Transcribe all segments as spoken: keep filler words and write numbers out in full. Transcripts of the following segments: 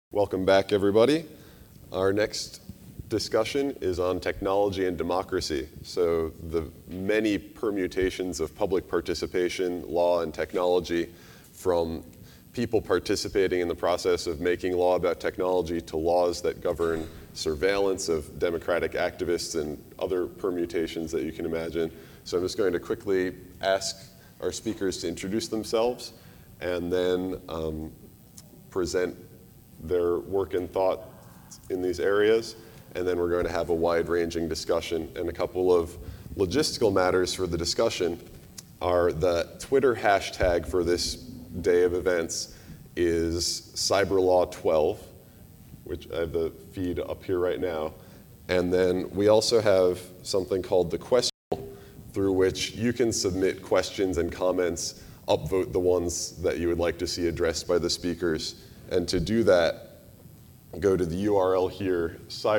Welcome back, everybody. Our next discussion is on technology and democracy. So the many permutations of public participation, law, and technology, from people participating in the process of making law about technology to laws that govern surveillance of democratic activists and other permutations that you can imagine. So I'm just going to quickly ask our speakers to introduce themselves and then um, present their work and thought in these areas, and then we're going to have a wide-ranging discussion. And a couple of logistical matters for the discussion are the Twitter hashtag for this day of events is CyberLaw twelve, which I have the feed up here right now. And then we also have something called the question, through which you can submit questions and comments, upvote the ones that you would like to see addressed by the speakers. And to do that, go to the U R L here,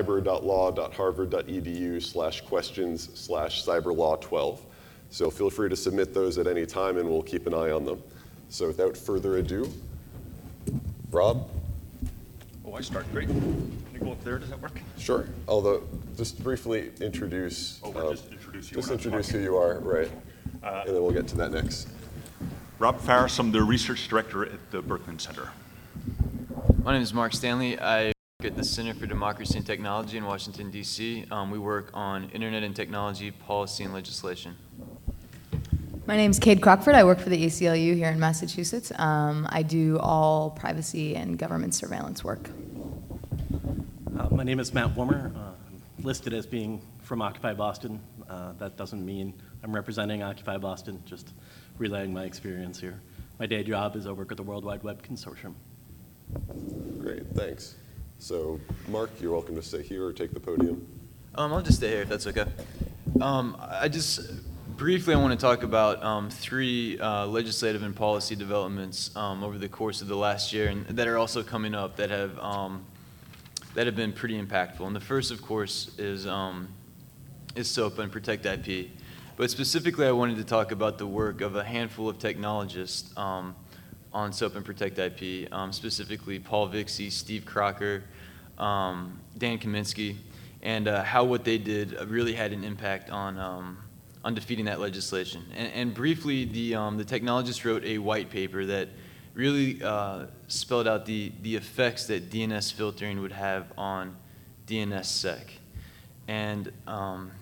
cyber.law.harvard.edu slash questions slash cyberlaw12. So feel free to submit those at any time, and we'll keep an eye on them. So without further ado, Rob? Oh, I start. Great. Can I go up there? Does that work? Sure. Although, just briefly introduce. Oh, we're um, just introduce you. Just We're not introduce who talking. you are, right? Uh, and then we'll get to that next. Rob Farris, I'm the research director at the Berkman Center. My name is Mark Stanley. I work at the Center for Democracy and Technology in Washington, D C Um, we work on internet and technology policy and legislation. My name is Cade Crockford. I work for the A C L U here in Massachusetts. Um, I do all privacy and government surveillance work. Uh, my name is Matt Wommer. Uh, I'm listed as being from Occupy Boston. Uh, that doesn't mean I'm representing Occupy Boston, just relaying my experience here. My day job is I work at the World Wide Web Consortium. Great, thanks. So, Mark, you're welcome to stay here or take the podium. Um, I'll just stay here if that's okay. Um, I just briefly I want to talk about um, three uh, legislative and policy developments um, over the course of the last year, and that are also coming up that have um, that have been pretty impactful. And the first, of course, is um, is SOPA and Protect I P. But specifically, I wanted to talk about the work of a handful of technologists um, on SOPA and Protect I P, um, specifically Paul Vixie, Steve Crocker, um, Dan Kaminsky, and uh, how what they did really had an impact on um, on defeating that legislation. And, and briefly, the um, the technologists wrote a white paper that really uh, spelled out the the effects that D N S filtering would have on DNSSEC, and um,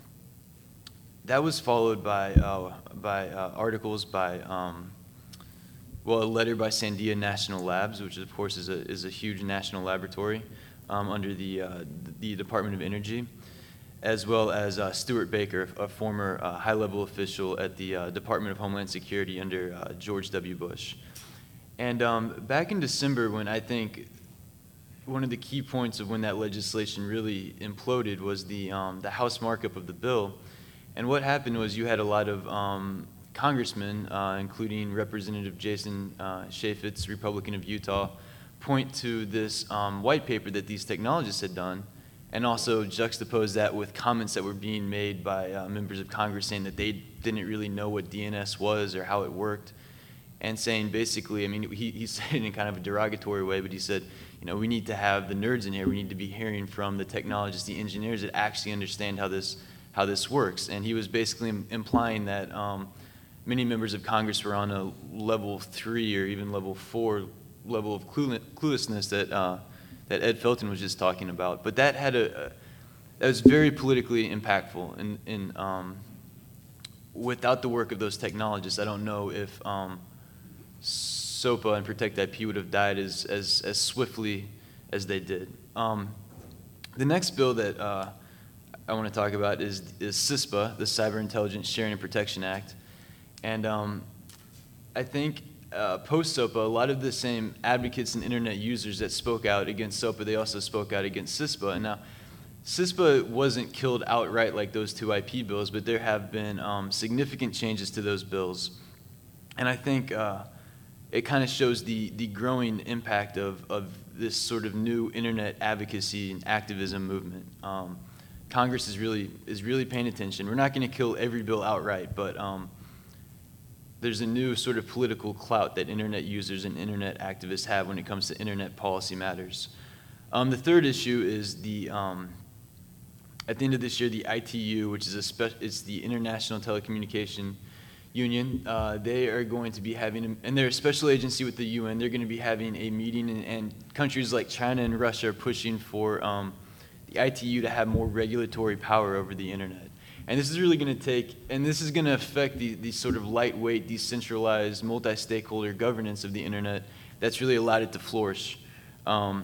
that was followed by uh, by uh, articles by. Um, Well, a letter by Sandia National Labs, which of course is a is a huge national laboratory um, under the uh, the Department of Energy, as well as uh, Stuart Baker, a former uh, high-level official at the uh, Department of Homeland Security under uh, George W. Bush. And um, back in December, when I think one of the key points of when that legislation really imploded was the um, the House markup of the bill, and what happened was you had a lot of um, congressmen, uh, including Representative Jason uh, Chaffetz, Republican of Utah, point to this um, white paper that these technologists had done, and also juxtapose that with comments that were being made by uh, members of Congress saying that they didn't really know what D N S was or how it worked, and saying basically, I mean, he, he said it in kind of a derogatory way, but he said, you know, we need to have the nerds in here. We need to be hearing from the technologists, the engineers that actually understand how this how this works. And he was basically im- implying that um, many members of Congress were on a level three or even level four level of clue- cluelessness that uh, that Ed Felton was just talking about. But that had a, a that was very politically impactful. And, and um, without the work of those technologists, I don't know if um, SOPA and Protect I P would have died as as, as swiftly as they did. Um, the next bill that uh, I want to talk about is is CISPA, the Cyber Intelligence Sharing and Protection Act. And um, I think uh, post-SOPA, a lot of the same advocates and internet users that spoke out against SOPA, they also spoke out against CISPA. And now, CISPA wasn't killed outright like those two I P bills, but there have been um, significant changes to those bills. And I think uh, it kind of shows the, the growing impact of, of this sort of new internet advocacy and activism movement. Um, Congress is really, is really paying attention. We're not going to kill every bill outright, but um, there's a new sort of political clout that internet users and internet activists have when it comes to internet policy matters. Um, the third issue is the, um, at the end of this year, the I T U, which is a spe- it's the International Telecommunication Union, uh, they are going to be having, and they're a special agency with the U N, they're going to be having a meeting, and, and countries like China and Russia are pushing for um, the I T U to have more regulatory power over the internet. And this is really going to take, and this is going to affect the, the sort of lightweight, decentralized, multi-stakeholder governance of the internet that's really allowed it to flourish. Um,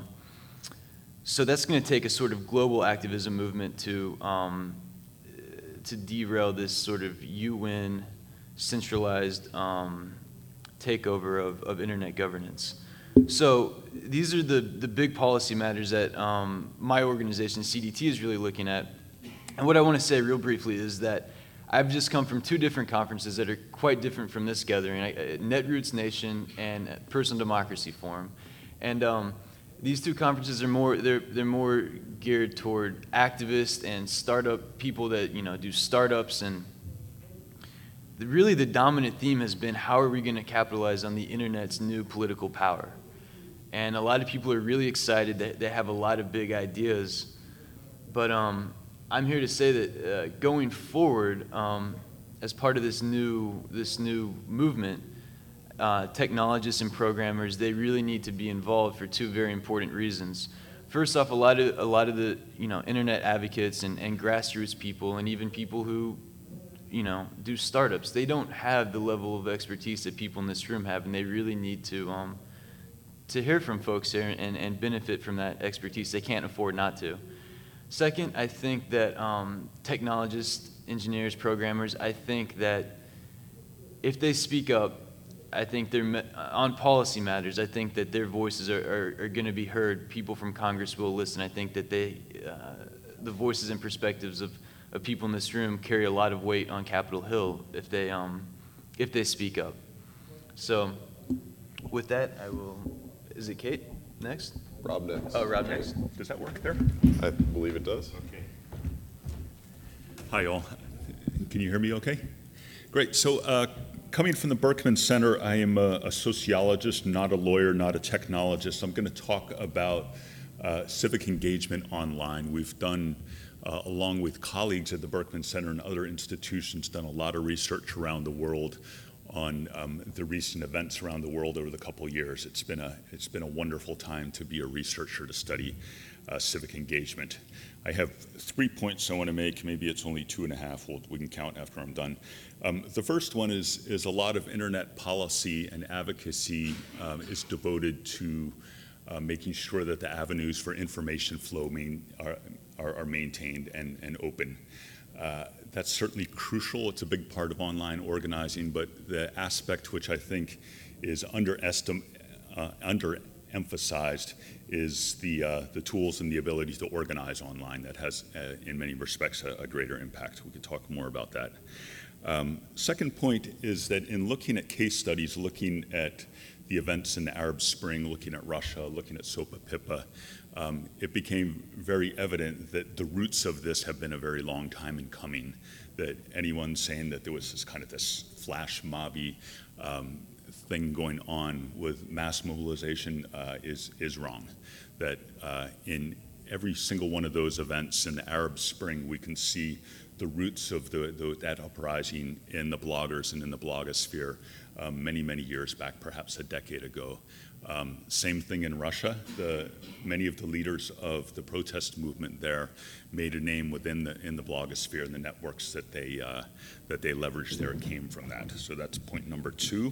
so that's going to take a sort of global activism movement to, um, to derail this sort of U N centralized um, takeover of, of internet governance. So these are the, the big policy matters that um, my organization, C D T, is really looking at. And what I want to say real briefly is that I've just come from two different conferences that are quite different from this gathering, I, Netroots Nation and Personal Democracy Forum. And um, these two conferences are more, they're, they're more geared toward activists and startup people that, you know, do startups. And the, really the dominant theme has been, how are we going to capitalize on the internet's new political power? And a lot of people are really excited that they have a lot of big ideas. But um, I'm here to say that uh, going forward, um, as part of this new, this new movement, uh, technologists and programmers, they really need to be involved for two very important reasons. First off, a lot of, a lot of the, you know, internet advocates and, and grassroots people, and even people who, you know, do startups, they don't have the level of expertise that people in this room have, and they really need to, um, to hear from folks here and, and benefit from that expertise. They can't afford not to. Second, I think that um, technologists, engineers, programmers, I think that if they speak up, I think they're, on policy matters, I think that their voices are, are, are going to be heard. People from Congress will listen. I think that they, uh, the voices and perspectives of, of people in this room carry a lot of weight on Capitol Hill if they, um, if they speak up. So with that, I will, is it Kate next? Rob next. Oh, Rob next. Does that work there? I believe it does. Okay. Hi, all. Can you hear me okay? Great. So uh, coming from the Berkman Center, I am a, a sociologist, not a lawyer, not a technologist. I'm going to talk about uh, civic engagement online. We've done, uh, along with colleagues at the Berkman Center and other institutions, done a lot of research around the world on um, the recent events around the world over the couple of years. It's been a, it's been a wonderful time to be a researcher, to study uh, civic engagement. I have three points I want to make. Maybe it's only two and a half. We'll, we can count after I'm done. Um, the first one is, is a lot of internet policy and advocacy um, is devoted to uh, making sure that the avenues for information flow main, are, are, are maintained and, and open. Uh, that's certainly crucial. It's a big part of online organizing, but the aspect which I think is underestim- uh, underemphasized is the, uh, the tools and the ability to organize online. That has, uh, in many respects, a, a greater impact. We could talk more about that. Um, second point is that in looking at case studies, looking at the events in the Arab Spring, looking at Russia, looking at SOPA PIPA, um, it became very evident that the roots of this have been a very long time in coming, that anyone saying that there was this kind of this flash mobby um, thing going on with mass mobilization uh, is, is wrong. That uh, in every single one of those events in the Arab Spring, we can see the roots of the, the, that uprising in the bloggers and in the blogosphere um, many, many years back, perhaps a decade ago. Um, same thing in Russia. The, many of the leaders of the protest movement there made a name within the, in the blogosphere, and the networks that they, uh, that they leveraged there came from that. So that's point number two.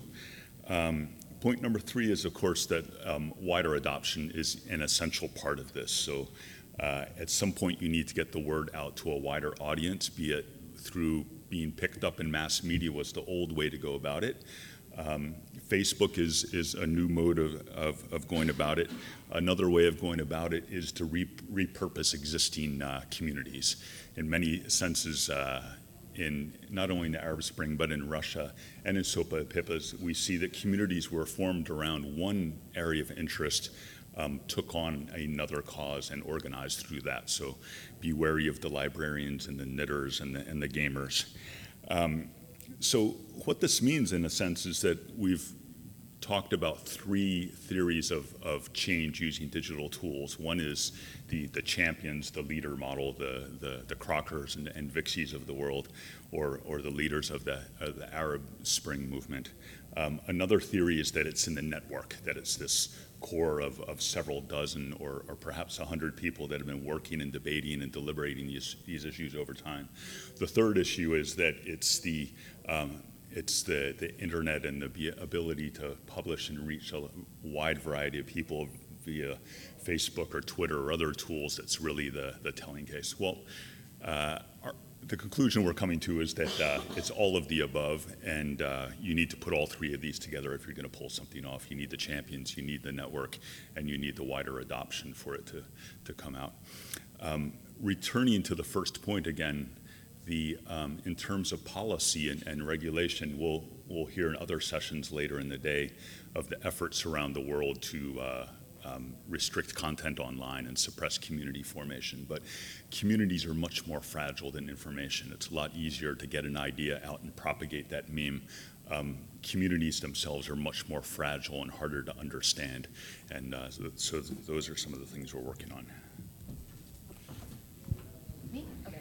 Um, point number three is, of course, that um, wider adoption is an essential part of this. So uh, at some point, you need to get the word out to a wider audience, be it through being picked up in mass media was the old way to go about it. Um, Facebook is, is a new mode of, of, of going about it. Another way of going about it is to re repurpose existing uh, communities. In many senses, uh, in not only in the Arab Spring, but in Russia and in SOPA PIPAs, we see that communities were formed around one area of interest, um, took on another cause and organized through that. So be wary of the librarians and the knitters and the, and the gamers. Um, so what this means, in a sense, is that we've talked about three theories of, of change using digital tools. One is the, the champions, the leader model, the, the, the Crockers and, and Vixies of the world, or, or the leaders of the, of the Arab Spring movement. Um, another theory is that it's in the network, that it's this core of, of several dozen or, or perhaps a hundred people that have been working and debating and deliberating these, these issues over time. The third issue is that it's the um, It's the, the internet and the ability to publish and reach a wide variety of people via Facebook or Twitter or other tools that's really the, the telling case. Well, uh, our, the conclusion we're coming to is that uh, it's all of the above, and uh, you need to put all three of these together if you're going to pull something off. You need the champions, you need the network, and you need the wider adoption for it to, to come out. Um, returning to the first point again, The, um, in terms of policy and, and regulation, we'll, we'll hear in other sessions later in the day of the efforts around the world to uh, um, restrict content online and suppress community formation. But communities are much more fragile than information. It's a lot easier to get an idea out and propagate that meme. Um, communities themselves are much more fragile and harder to understand. And uh, so, so those are some of the things we're working on. Me? Okay.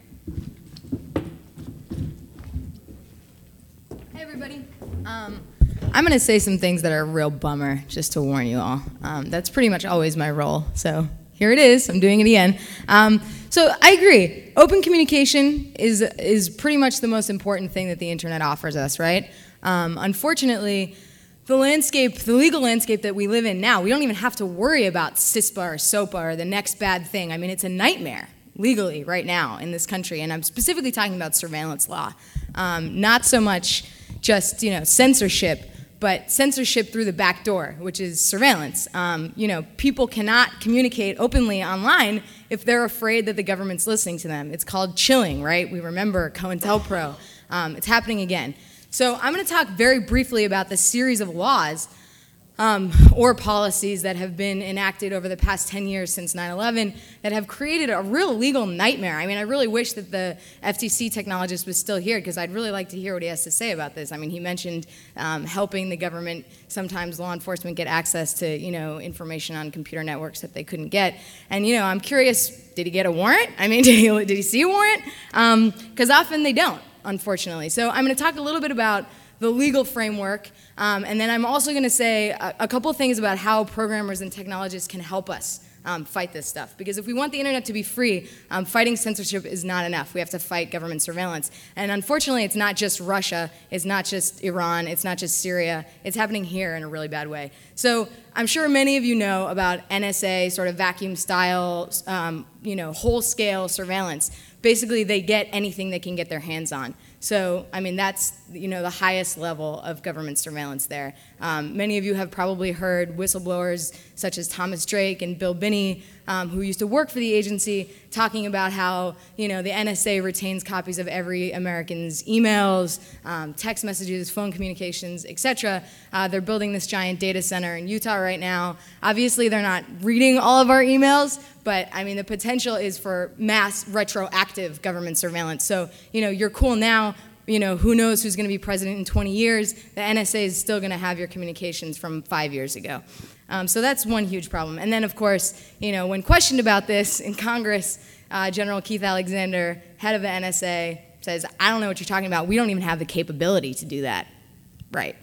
Hey, everybody. Um, I'm going to say some things that are a real bummer, just to warn you all. Um, that's pretty much always my role. So here it is. I'm doing it again. Um, so I agree. Open communication is, is pretty much the most important thing that the internet offers us, right? Um, unfortunately, the landscape, the legal landscape that we live in now, we don't even have to worry about CISPA or SOPA or the next bad thing. I mean, it's a nightmare legally right now in this country, and I'm specifically talking about surveillance law. Um, not so much just, you know, censorship, but censorship through the back door, which is surveillance. Um, you know, people cannot communicate openly online if they're afraid that the government's listening to them. It's called chilling, right? We remember COINTELPRO. Um, it's happening again. So I'm going to talk very briefly about the series of laws um, or policies that have been enacted over the past ten years since nine eleven that have created a real legal nightmare. I mean, I really wish that the F T C technologist was still here, because I'd really like to hear what he has to say about this. I mean, he mentioned um, helping the government, sometimes law enforcement, get access to, you know, information on computer networks that they couldn't get. And, you know, I'm curious, did he get a warrant? I mean, did he, did he see a warrant? Because um, often they don't, unfortunately. So I'm going to talk a little bit about the legal framework, um, and then I'm also going to say a, a couple of things about how programmers and technologists can help us um, fight this stuff. Because if we want the internet to be free, um, fighting censorship is not enough. We have to fight government surveillance. And unfortunately, it's not just Russia, it's not just Iran, it's not just Syria, it's happening here in a really bad way. So I'm sure many of you know about N S A, sort of vacuum-style, um, you know, whole-scale surveillance. Basically, they get anything they can get their hands on. So, I mean, that's, you know, the highest level of government surveillance there. Um, many of you have probably heard whistleblowers such as Thomas Drake and Bill Binney, um, who used to work for the agency, talking about how, you know, the N S A retains copies of every American's emails, um, text messages, phone communications, et cetera. Uh, they're building this giant data center in Utah right now. Obviously, they're not reading all of our emails, but I mean, the potential is for mass retroactive government surveillance. So, you know, you're cool now, you know, who knows who's going to be president in twenty years. The N S A is still going to have your communications from five years ago. Um, so that's one huge problem. And then, of course, you know, when questioned about this in Congress, uh, General Keith Alexander, head of the N S A, says, I don't know what you're talking about. We don't even have the capability to do that. Right.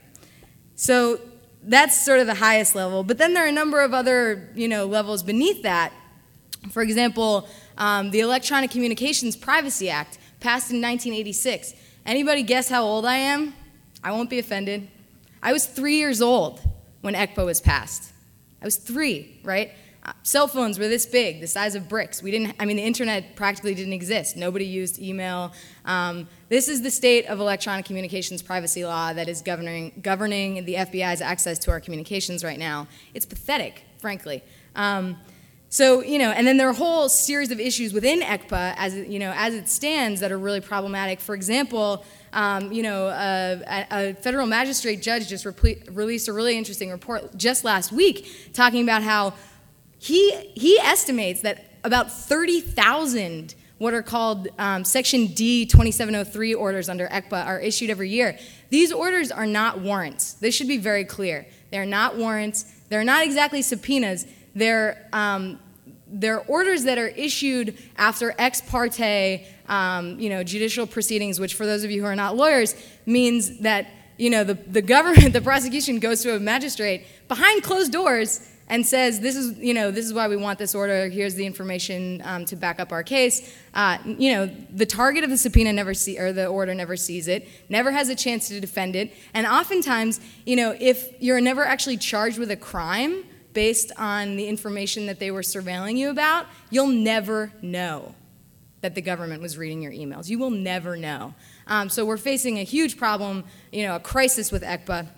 So that's sort of the highest level. But then there are a number of other, you know, levels beneath that. For example, um, the Electronic Communications Privacy Act, passed in nineteen eighty-six. Anybody guess how old I am? I won't be offended. I was three years old when E C P A was passed. I was three, right? Uh, cell phones were this big, the size of bricks. We didn't, I mean, the internet practically didn't exist. Nobody used email. Um, this is the state of electronic communications privacy law that is governing, governing the F B I's access to our communications right now. It's pathetic, frankly. Um, So, you know, and then there are a whole series of issues within E C P A as, you know, as it stands that are really problematic. For example, um, you know, uh, a, a federal magistrate judge just re- released a really interesting report just last week talking about how he, he estimates that about thirty thousand what are called um, Section D twenty-seven oh three orders under E C P A are issued every year. These orders are not warrants. This should be very clear. They're not warrants. They're not exactly subpoenas. They're, um, they're orders that are issued after ex parte um, you know, judicial proceedings, which for those of you who are not lawyers means that you know, the, the government, the prosecution goes to a magistrate behind closed doors and says, this is, you know, this is why we want this order, here's the information um, to back up our case. Uh, you know, the target of the subpoena never see, or the order never sees it, never has a chance to defend it, and oftentimes, you know, if you're never actually charged with a crime based on the information that they were surveilling you about, you'll never know that the government was reading your emails. You will never know. Um, so we're facing a huge problem, you know, a crisis with E C P A.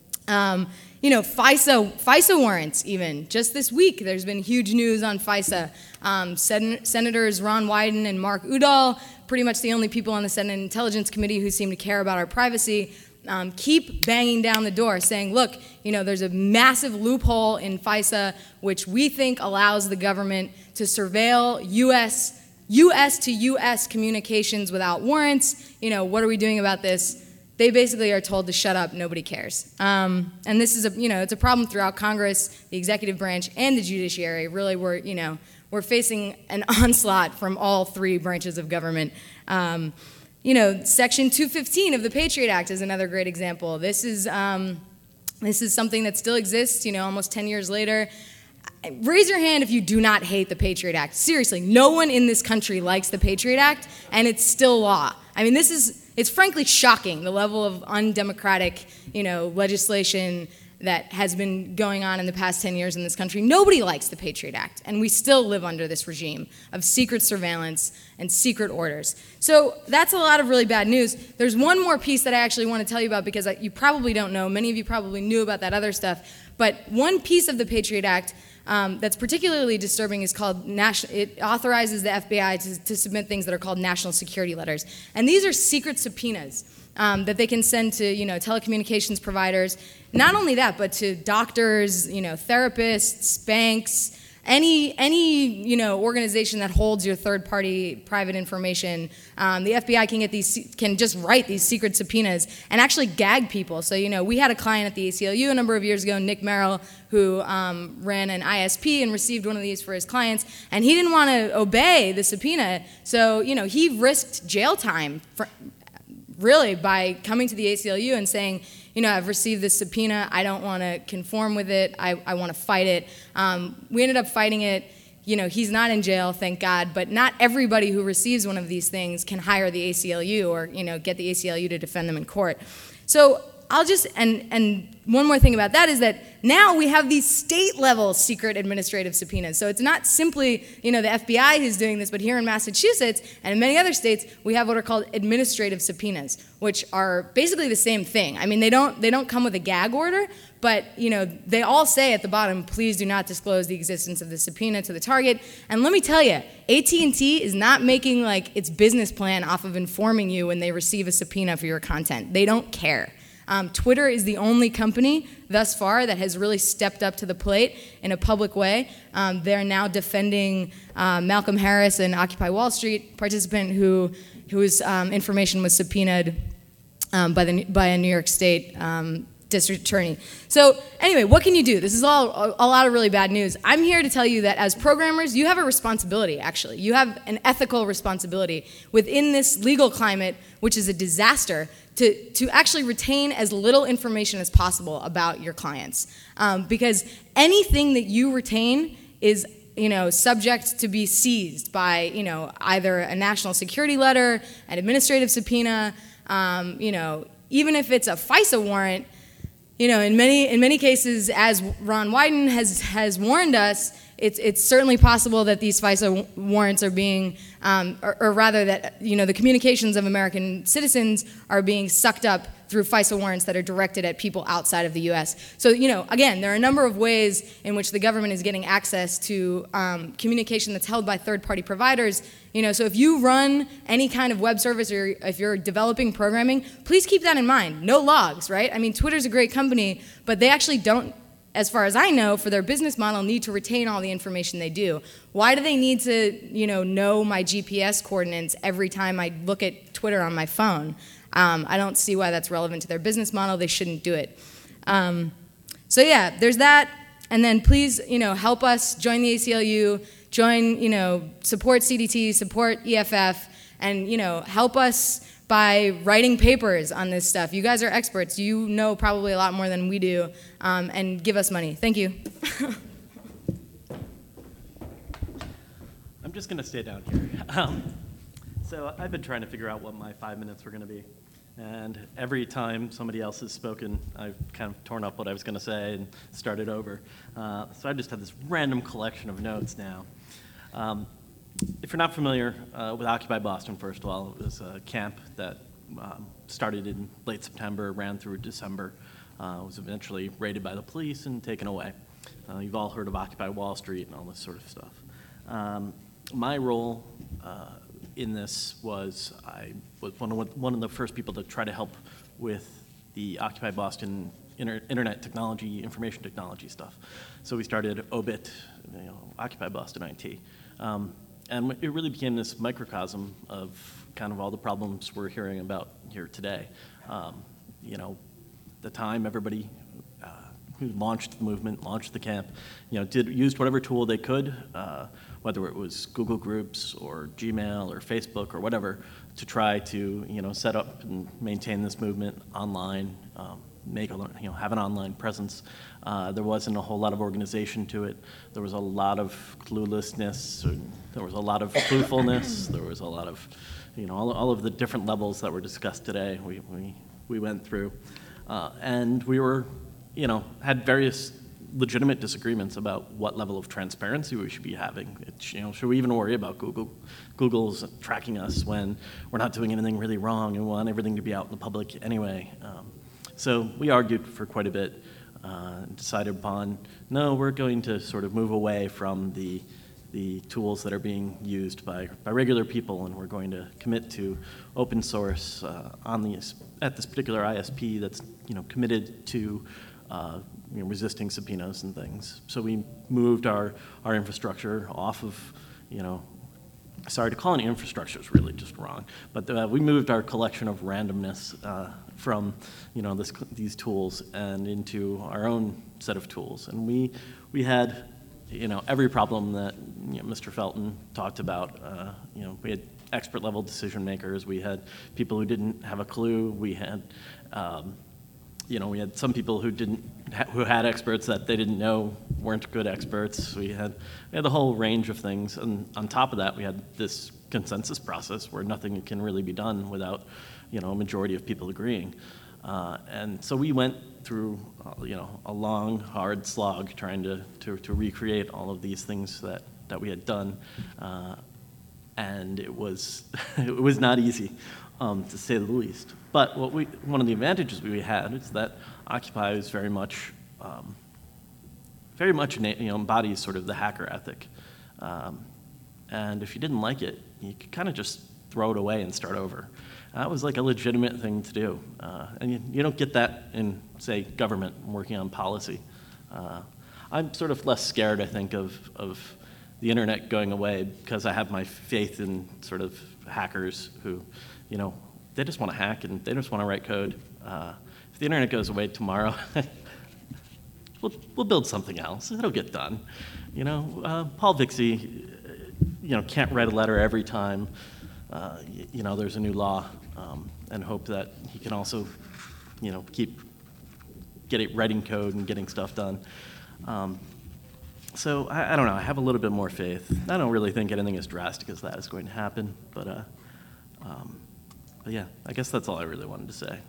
Um, you know, FISA, FISA warrants even. Just this week, there's been huge news on FISA. Um, Sen Senators Ron Wyden and Mark Udall, pretty much the only people on the Senate Intelligence Committee who seem to care about our privacy, um, keep banging down the door saying, look, you know, there's a massive loophole in FISA which we think allows the government to surveil U S U S to U S communications without warrants. You know, what are we doing about this? They basically are told to shut up, nobody cares. Um, and this is a, you know, it's a problem throughout Congress, the executive branch, and the judiciary. Really, we're, you know, we're facing an onslaught from all three branches of government. Um, you know, Section two fifteen of the Patriot Act is another great example. This is, um, this is something that still exists, you know, almost ten years later. Raise your hand if you do not hate the Patriot Act. Seriously, no one in this country likes the Patriot Act, and it's still law. I mean, this is, it's frankly shocking, the level of undemocratic, you know, legislation that has been going on in the past ten years in this country. Nobody likes the Patriot Act, and we still live under this regime of secret surveillance and secret orders. So that's a lot of really bad news. There's one more piece that I actually want to tell you about because you probably don't know. Many of you probably knew about that other stuff. But one piece of the Patriot Act Um, that's particularly disturbing is called, national, it authorizes the F B I to, to submit things that are called national security letters. And these are secret subpoenas um, that they can send to, you know, telecommunications providers. Not only that, but to doctors, you know, therapists, banks, any, any you know, organization that holds your third-party private information. Um, the F B I can get these, can just write these secret subpoenas and actually gag people. So, you know, we had a client at the A C L U a number of years ago, Nick Merrill, who um, ran an I S P and received one of these for his clients, and he didn't want to obey the subpoena. So, you know, he risked jail time, for, really, by coming to the A C L U and saying, you know, I've received this subpoena, I don't want to conform with it, I, I want to fight it. Um, we ended up fighting it. You know, he's not in jail, thank God, but not everybody who receives one of these things can hire the A C L U or, you know, get the A C L U to defend them in court. So I'll just, and, and one more thing about that is that now we have these state-level secret administrative subpoenas. So it's not simply, you know, the F B I who's doing this, but here in Massachusetts and in many other states, we have what are called administrative subpoenas, which are basically the same thing. I mean, they don't, they don't come with a gag order, but, you know, they all say at the bottom, please do not disclose the existence of the subpoena to the target. And let me tell you, A T and T is not making, like, its business plan off of informing you when they receive a subpoena for your content. They don't care. Um, Twitter is the only company thus far that has really stepped up to the plate in a public way. Um, they're now defending uh, Malcolm Harris, an Occupy Wall Street participant who, whose um, information was subpoenaed um, by, the, by a New York State um, district attorney. So anyway, what can you do? This is all a, a lot of really bad news. I'm here to tell you that as programmers, you have a responsibility, actually. You have an ethical responsibility within this legal climate, which is a disaster, to, to actually retain as little information as possible about your clients. Um, because anything that you retain is, you know, subject to be seized by, you know, either a national security letter, an administrative subpoena, um, you know, even if it's a FISA warrant. You know, in many in many cases, as Ron Wyden has has warned us, it's it's certainly possible that these FISA warrants are being, um, or, or rather that, you know, the communications of American citizens are being sucked up through FISA warrants that are directed at people outside of the U S. So, you know, again, there are a number of ways in which the government is getting access to um, communication that's held by third-party providers. You know, so if you run any kind of web service or if you're developing programming, please keep that in mind. No logs, right? I mean, Twitter's a great company, but they actually don't as far as I know, for their business model, need to retain all the information they do. Why do they need to, you know, know my G P S coordinates every time I look at Twitter on my phone? Um, I don't see why that's relevant to their business model. They shouldn't do it. Um, so yeah, there's that. And then please, you know, help us join the A C L U, join, you know, support C D T, support E F F, and, you know, help us by writing papers on this stuff. You guys are experts. You know probably a lot more than we do, um, and give us money. Thank you. I'm just going to stay down here. Um, so I've been trying to figure out what my five minutes were going to be. And every time somebody else has spoken, I've kind of torn up what I was going to say and started over. Uh, so I just have this random collection of notes now. Um, if you're not familiar uh, with Occupy Boston, first of all, it was a camp that um, started in late September, ran through December, uh, was eventually raided by the police and taken away. Uh, you've all heard of Occupy Wall Street and all this sort of stuff. Um, my role uh, in this was I was one of, one of the first people to try to help with the Occupy Boston inter, internet technology, information technology stuff. So we started O B I T, you know, Occupy Boston I T. Um, and it really became this microcosm of kind of all the problems we're hearing about here today. Um, you know, the time everybody uh, who launched the movement, launched the camp, you know, did used whatever tool they could, uh, whether it was Google Groups or Gmail or Facebook or whatever, to try to, you know, set up and maintain this movement online, um, make a, you know, have an online presence. Uh, there wasn't a whole lot of organization to it. There was a lot of cluelessness. Or there was a lot of cluefulness. There was a lot of, you know, all, all of the different levels that were discussed today. We we we went through, uh, and we were, you know, had various legitimate disagreements about what level of transparency we should be having. It, you know, should we even worry about Google? Google's tracking us when we're not doing anything really wrong and we want everything to be out in the public anyway. Um, so we argued for quite a bit, uh, and decided upon, no, we're going to sort of move away from the the tools that are being used by, by regular people, and we're going to commit to open source uh, on these, at this particular I S P that's, you know, committed to uh, you know, resisting subpoenas and things. So we moved our, our infrastructure off of, you know, sorry, to call it infrastructure is really just wrong, but uh, we moved our collection of randomness uh, from, you know, this, these tools and into our own set of tools. And we, we had, you know, every problem that, you know, Mister Felton talked about. Uh, you know, we had expert level decision makers. We had people who didn't have a clue. We had, um, you know, we had some people who didn't, ha who had experts that they didn't know weren't good experts. We had, we had the whole range of things. And on top of that, we had this consensus process where nothing can really be done without, you know, a majority of people agreeing. Uh, and so we went through, uh, you know, a long, hard slog trying to, to, to recreate all of these things that, that we had done. Uh, and it was, it was not easy, um, to say the least. But what we, one of the advantages we had is that Occupy is very much, um, very much, you know, embodies sort of the hacker ethic. Um, and if you didn't like it, you could kind of just throw it away and start over. That was like a legitimate thing to do. Uh, and you, you don't get that in, say, government working on policy. Uh, I'm sort of less scared, I think, of, of the internet going away because I have my faith in sort of hackers who, you know, they just want to hack and they just want to write code. Uh, if the internet goes away tomorrow, we'll, we'll build something else. It'll get done. You know, uh, Paul Vixie, you know, can't write a letter every time, uh, you, you know, there's a new law, um, and hope that he can also, you know, keep getting writing code and getting stuff done. Um, so I, I don't know. I have a little bit more faith. I don't really think anything as drastic as that is going to happen, but, uh, um, but yeah, I guess that's all I really wanted to say.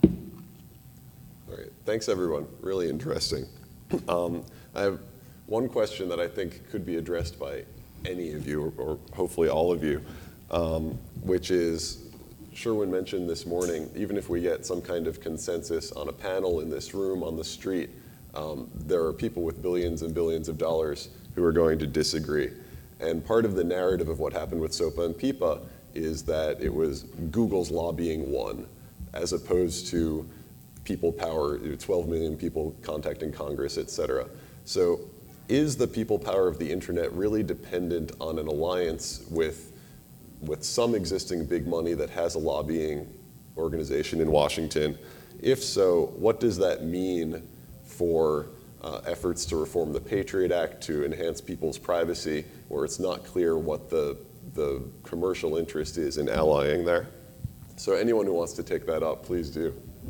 All right, thanks everyone. Really interesting. Um, I have one question that I think could be addressed by any of you, or, or hopefully all of you, um, which is, Sherwin mentioned this morning, even if we get some kind of consensus on a panel in this room, on the street, um, there are people with billions and billions of dollars who are going to disagree. And part of the narrative of what happened with SOPA and PIPA is that it was Google's lobbying won, as opposed to people power, twelve million people contacting Congress, et cetera. So is the people power of the internet really dependent on an alliance with, with some existing big money that has a lobbying organization in Washington? If so, what does that mean for uh, efforts to reform the Patriot Act to enhance people's privacy, where it's not clear what the, the commercial interest is in allying there? So anyone who wants to take that up, please do.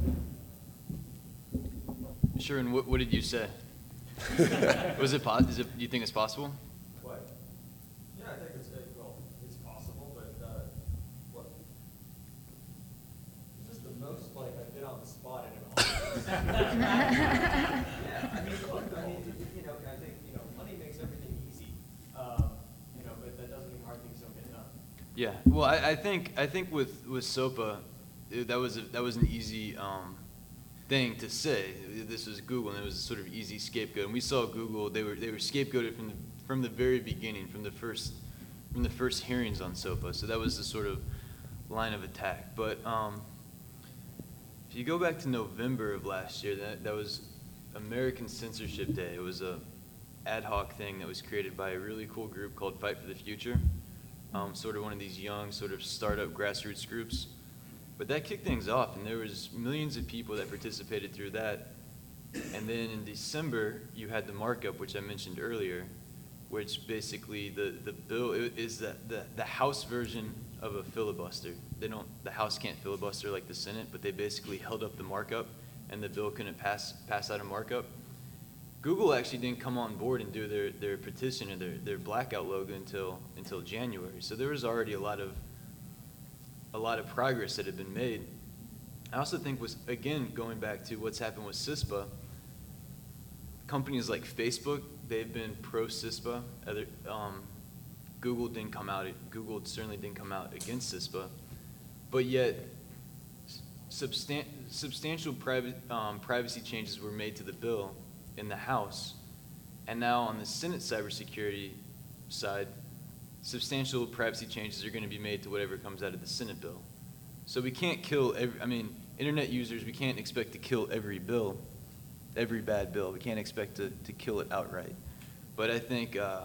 Sure, and what, what did you say? Was it, po- is it, do you think it's possible? What? Yeah, I think it's, uh, well, it's possible, but, uh, what? This is the most, like, I've been on the spot in a Yeah, I mean, look, I mean, you know, I think, you know, money makes everything easy, um, you know, but that doesn't mean hard things don't get done. Yeah, well, I, I think I think with with SOPA, it, that was a, that was an easy um, thing to say. This was Google, and it was a sort of easy scapegoat. And we saw Google; they were they were scapegoated from the from the very beginning, from the first from the first hearings on SOPA. So that was the sort of line of attack. But um, if you go back to November of last year, that that was American Censorship Day. It was a ad hoc thing that was created by a really cool group called Fight for the Future. Um, sort of one of these young sort of startup grassroots groups. But that kicked things off, and there was millions of people that participated through that. And then in December, you had the markup, which I mentioned earlier, which basically the, the bill is that the, the House version of a filibuster. They don't, the House can't filibuster like the Senate, but they basically held up the markup, and the bill couldn't pass, pass out a markup. Google actually didn't come on board and do their, their petition and their, their blackout logo until until January. So there was already a lot of a lot of progress that had been made. I also think was again going back to what's happened with CISPA. Companies like Facebook, they've been pro CISPA. Other, um, Google didn't come out. Google certainly didn't come out against CISPA, but yet substan substantial private um, privacy changes were made to the bill in the House, and now on the Senate cybersecurity side, substantial privacy changes are going to be made to whatever comes out of the Senate bill. So we can't kill every, I mean, internet users, we can't expect to kill every bill, every bad bill. We can't expect to, to kill it outright. But I think, uh,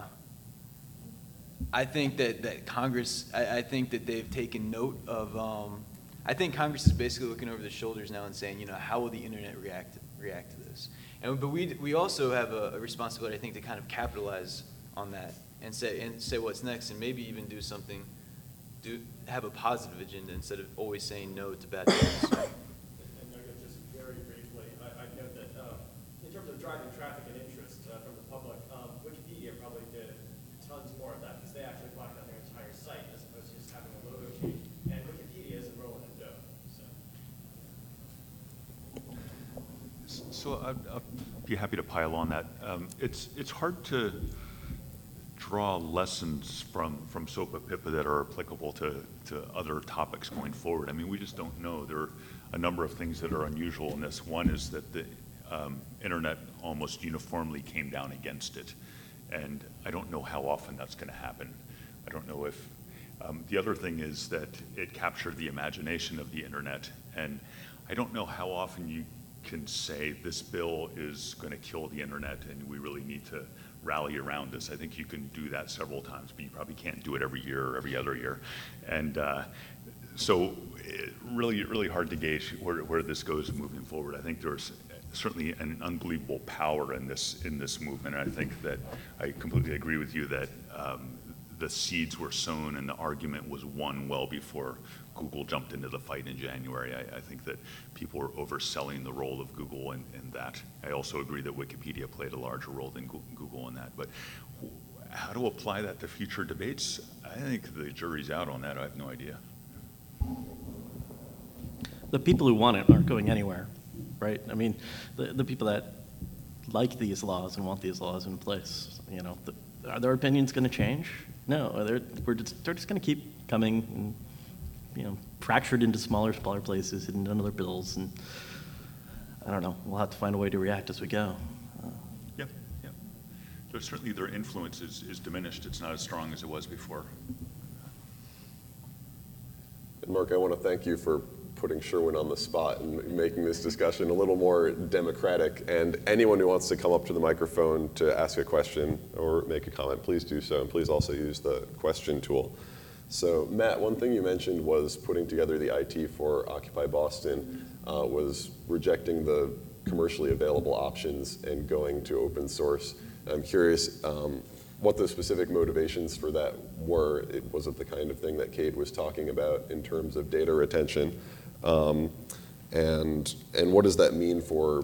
I think that, that Congress, I, I think that they've taken note of, um, I think Congress is basically looking over their shoulders now and saying, you know, how will the internet react, react to this? And, but we, we also have a, a responsibility, I think, to kind of capitalize on that and say, and say what's next, and maybe even do something, do have a positive agenda instead of always saying no to bad things. And I guess just very briefly, I, I know that uh, in terms of driving traffic and interest uh, from the public, um, Wikipedia probably did tons more of that because they actually blocked out their entire site as opposed to just having a logo change. And Wikipedia isn't rolling in dough. So. So I'd, I'd be happy to pile on that. Um, it's it's hard to draw lessons from from SOPA PIPA that are applicable to to other topics going forward. I mean, we just don't know. There are a number of things that are unusual in this. One is that the um, internet almost uniformly came down against it, and I don't know how often that's going to happen. I don't know if. Um, the other thing is that it captured the imagination of the internet, and I don't know how often you can say this bill is going to kill the internet and we really need to rally around this. I think you can do that several times, but you probably can't do it every year or every other year. And uh, so it really, really hard to gauge where, where this goes moving forward. I think there's certainly an unbelievable power in this, in this movement. And I think that I completely agree with you that um, the seeds were sown and the argument was won well before Google jumped into the fight in January. I, I think that people were overselling the role of Google in, in that. I also agree that Wikipedia played a larger role than Google in that. But how to apply that to future debates, I think the jury's out on that. I have no idea. The people who want it aren't going anywhere, right? I mean, the, the people that like these laws and want these laws in place, you know, the, are their opinions going to change? No, they're, we're just, they're just going to keep coming and, you know, fractured into smaller, smaller places, hidden under their bills, and I don't know. We'll have to find a way to react as we go. Uh, yeah, yeah. So certainly their influence is, is diminished. It's not as strong as it was before. And Mark, I want to thank you for putting Sherwin on the spot and making this discussion a little more democratic. And anyone who wants to come up to the microphone to ask a question or make a comment, please do so. And please also use the question tool. So Matt, one thing you mentioned was putting together the I T for Occupy Boston, uh, was rejecting the commercially available options and going to open source. I'm curious um, what the specific motivations for that were. It, was it the kind of thing that Cade was talking about in terms of data retention? Um, and, and what does that mean for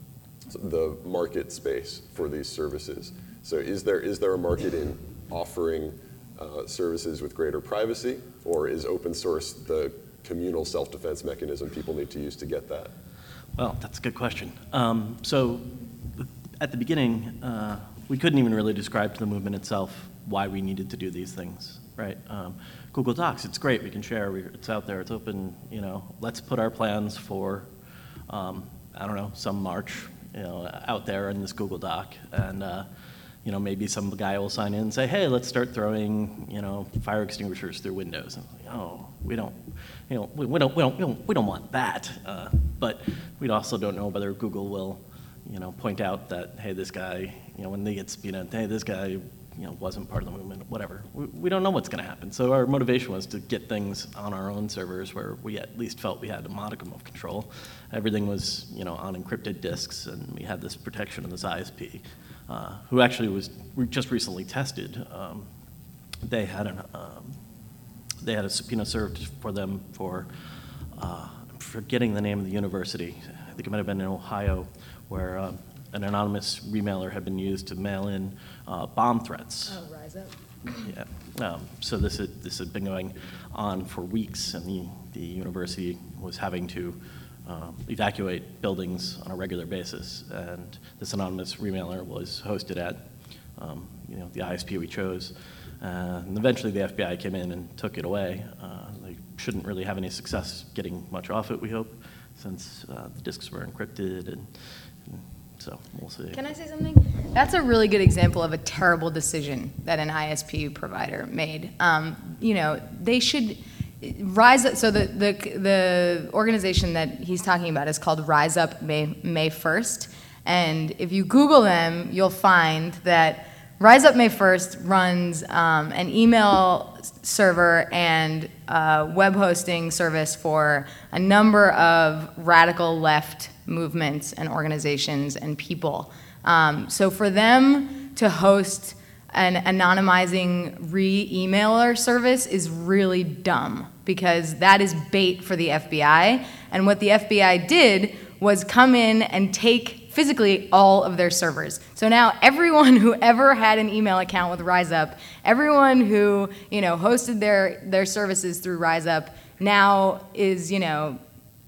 the market space for these services? So is there, is there a market in offering uh, services with greater privacy, or is open source the communal self-defense mechanism people need to use to get that? Well, that's a good question. Um, so at the beginning, uh, we couldn't even really describe to the movement itself why we needed to do these things, right? Um, Google Docs, it's great, we can share, we, it's out there, it's open, you know, let's put our plans for, um, I don't know, some march, you know, out there in this Google Doc, and, uh, you know, maybe some guy will sign in and say, hey, let's start throwing, you know, fire extinguishers through windows. And like, oh, we don't, you know, we, we don't, we don't, we don't, we don't want that. Uh, but we also don't know whether Google will, you know, point out that, hey, this guy, you know, when they get subpoenaed, hey, this guy, you know, wasn't part of the movement, whatever. We, we don't know what's going to happen. So our motivation was to get things on our own servers where we at least felt we had a modicum of control. Everything was, you know, on encrypted disks, and we had this protection of this I S P. Uh, who actually was just recently tested. Um, they had an um, they had a subpoena served for them for uh, I'm forgetting the name of the university. I think it might have been in Ohio, where uh, an anonymous remailer had been used to mail in uh, bomb threats. Oh, Rise Up. Yeah. Um, so this had, this had been going on for weeks, and the the university was having to Uh, evacuate buildings on a regular basis, and this anonymous remailer was hosted at um, you know, the I S P we chose, uh, and eventually the F B I came in and took it away. Uh, they shouldn't really have any success getting much off it, we hope, since uh, the disks were encrypted, and, and so we'll see. Can I say something? That's a really good example of a terrible decision that an I S P provider made. Um, you know, they should Rise Up. So the, the the organization that he's talking about is called Rise Up May May first, and if you Google them, you'll find that Rise Up May first runs um, an email server and uh, web hosting service for a number of radical left movements and organizations and people. Um, so for them to host an anonymizing re-emailer service is really dumb, because that is bait for the F B I. And what the F B I did was come in and take physically all of their servers. So now everyone who ever had an email account with Rise Up, everyone who, you know, hosted their, their services through Rise Up now is, you know,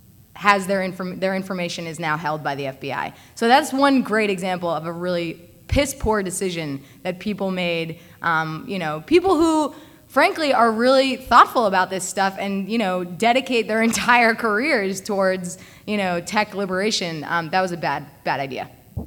has their, inform their information is now held by the F B I. So that's one great example of a really piss poor decision that people made. Um, you know, people who, frankly, are really thoughtful about this stuff and, you know, dedicate their entire careers towards, you know, tech liberation. Um, that was a bad, bad idea.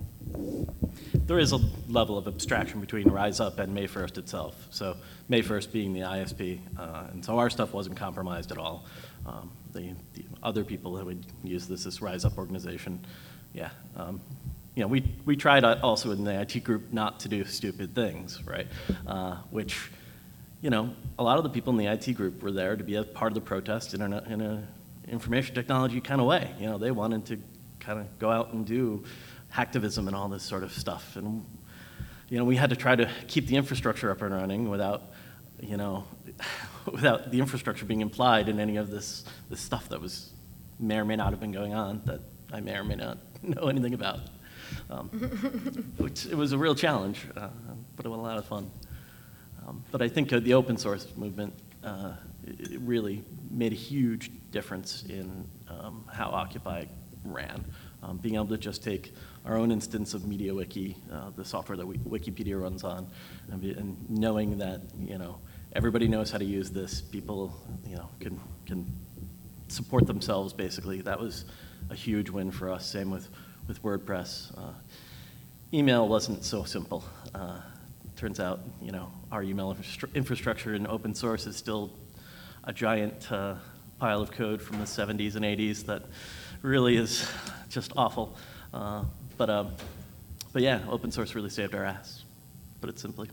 There is a level of abstraction between Rise Up and May first itself. So May first being the I S P, uh, and so our stuff wasn't compromised at all. Um, the, the other people that would use this, this Rise Up organization, yeah. Um, You know, we, we tried also in the I T group not to do stupid things, right? Uh, which, you know, a lot of the people in the I T group were there to be a part of the protest in an in a information technology kind of way. You know, they wanted to kind of go out and do hacktivism and all this sort of stuff. And, you know, we had to try to keep the infrastructure up and running without, you know, without the infrastructure being implied in any of this, this stuff that was may or may not have been going on that I may or may not know anything about. Um, which it was a real challenge, uh, but it was a lot of fun. Um, but I think uh, the open source movement uh, it really made a huge difference in um, how Occupy ran. Um, being able to just take our own instance of MediaWiki, uh, the software that we, Wikipedia runs on, and, be, and knowing that, you know, everybody knows how to use this, people, you know, can can support themselves basically. That was a huge win for us. Same with with WordPress. Uh, email wasn't so simple. Uh, turns out, you know, our email infra infrastructure in open source is still a giant uh, pile of code from the seventies and eighties that really is just awful. Uh, but, um, but yeah, open source really saved our ass, put it simply.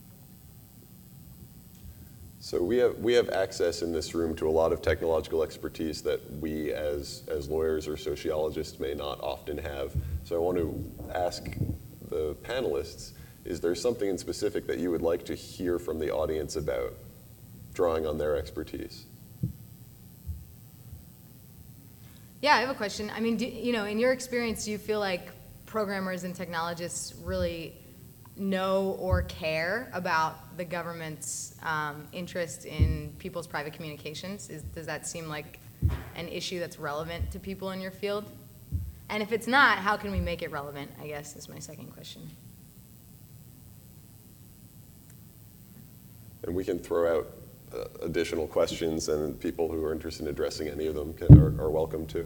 So we have, we have access in this room to a lot of technological expertise that we as, as lawyers or sociologists may not often have. So I want to ask the panelists, is there something in specific that you would like to hear from the audience about, drawing on their expertise? Yeah, I have a question. I mean, do, you know, in your experience, do you feel like programmers and technologists really know or care about the government's um, interest in people's private communications? Is, does that seem like an issue that's relevant to people in your field? And if it's not, how can we make it relevant, I guess, is my second question. And we can throw out uh, additional questions, and people who are interested in addressing any of them can, are, are welcome to.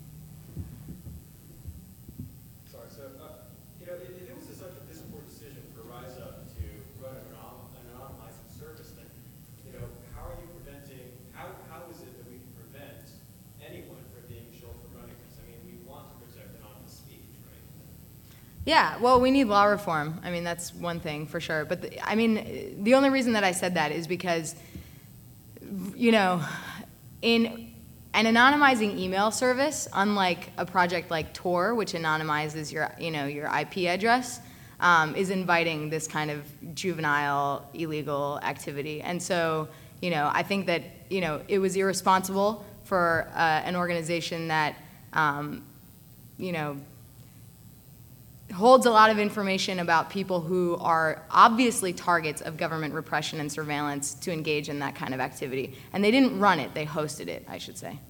Sorry, so, uh, you know, if, if it was a, such a difficult decision for RiseUp to run an anom- an anonymizing service, then, you know, how are you preventing, how, how is it that we can prevent anyone from being shown from running this? I mean, we want to protect anonymous speech, right? Yeah, well, we need law reform. I mean, that's one thing for sure. But the, I mean, the only reason that I said that is because, you know, in an anonymizing email service, unlike a project like Tor, which anonymizes your, you know, your I P address, um, is inviting this kind of juvenile, illegal activity. And so, you know, I think that, you know, it was irresponsible for uh, an organization that, um, you know, holds a lot of information about people who are obviously targets of government repression and surveillance to engage in that kind of activity. And they didn't run it, they hosted it, I should say.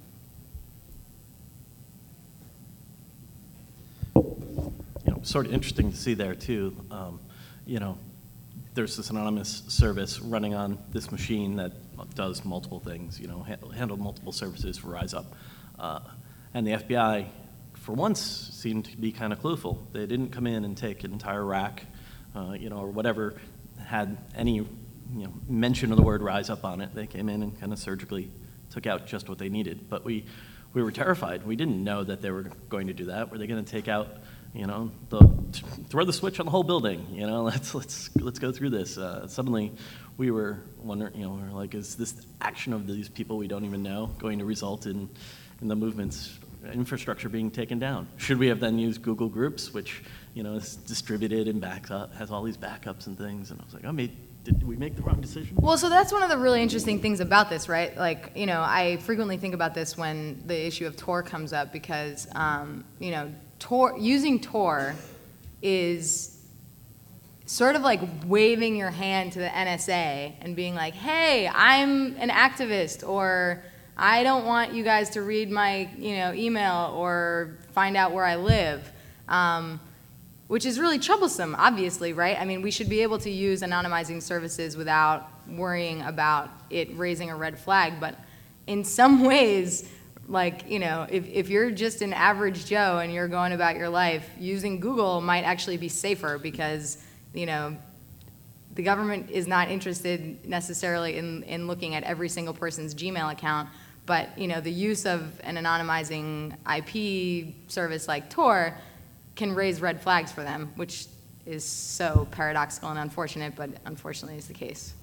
You know, sort of interesting to see there too. Um, you know, there's this anonymous service running on this machine that does multiple things. You know, ha- handle multiple services for RiseUp, uh, and the F B I, for once, seemed to be kind of clueful. They didn't come in and take an entire rack, uh, you know, or whatever had any, you know, mention of the word RiseUp on it. They came in and kind of surgically took out just what they needed. But we, we were terrified. We didn't know that they were going to do that. Were they going to take out, you know, the throw the switch on the whole building? You know, let's let's let's go through this. Uh, suddenly, we were wondering, you know, we were like, is this action of these people we don't even know going to result in in the movement's infrastructure being taken down? Should we have then used Google Groups, which, you know, is distributed and backs up, has all these backups and things? And I was like, oh, made, did we make the wrong decision? Well, so that's one of the really interesting things about this, right? Like, you know, I frequently think about this when the issue of Tor comes up because, um, you know, Tor, using Tor is sort of like waving your hand to the N S A and being like, hey, I'm an activist, or I don't want you guys to read my, you know, email or find out where I live, um, which is really troublesome, obviously, right? I mean, we should be able to use anonymizing services without worrying about it raising a red flag, but in some ways, like, you know, if, if you're just an average Joe and you're going about your life, using Google might actually be safer because, you know, the government is not interested necessarily in, in looking at every single person's Gmail account, but, you know, the use of an anonymizing I P service like Tor can raise red flags for them, which is so paradoxical and unfortunate, but unfortunately is the case.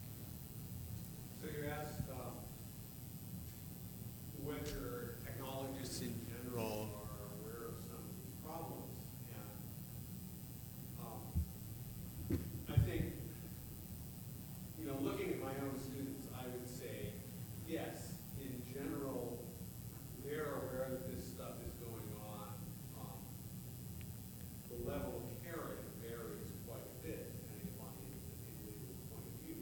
So you asked um, whether technologists in general are aware of some of these problems, and um, I think, you know, looking at my own students, I would say, yes, in general, they're aware that this stuff is going on. Um, the level of caring varies quite a bit depending upon the individual point of view.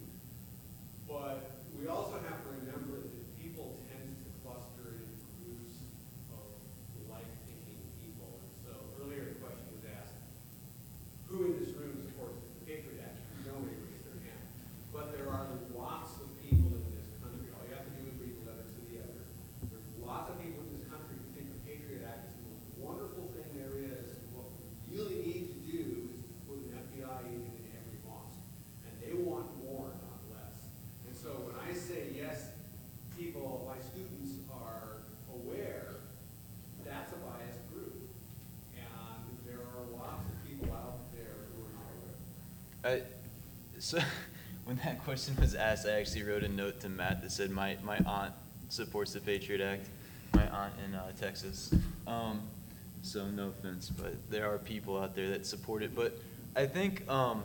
I, so when that question was asked, I actually wrote a note to Matt that said my, my aunt supports the Patriot Act, my aunt in uh, Texas. Um, so no offense, but there are people out there that support it. But I think um,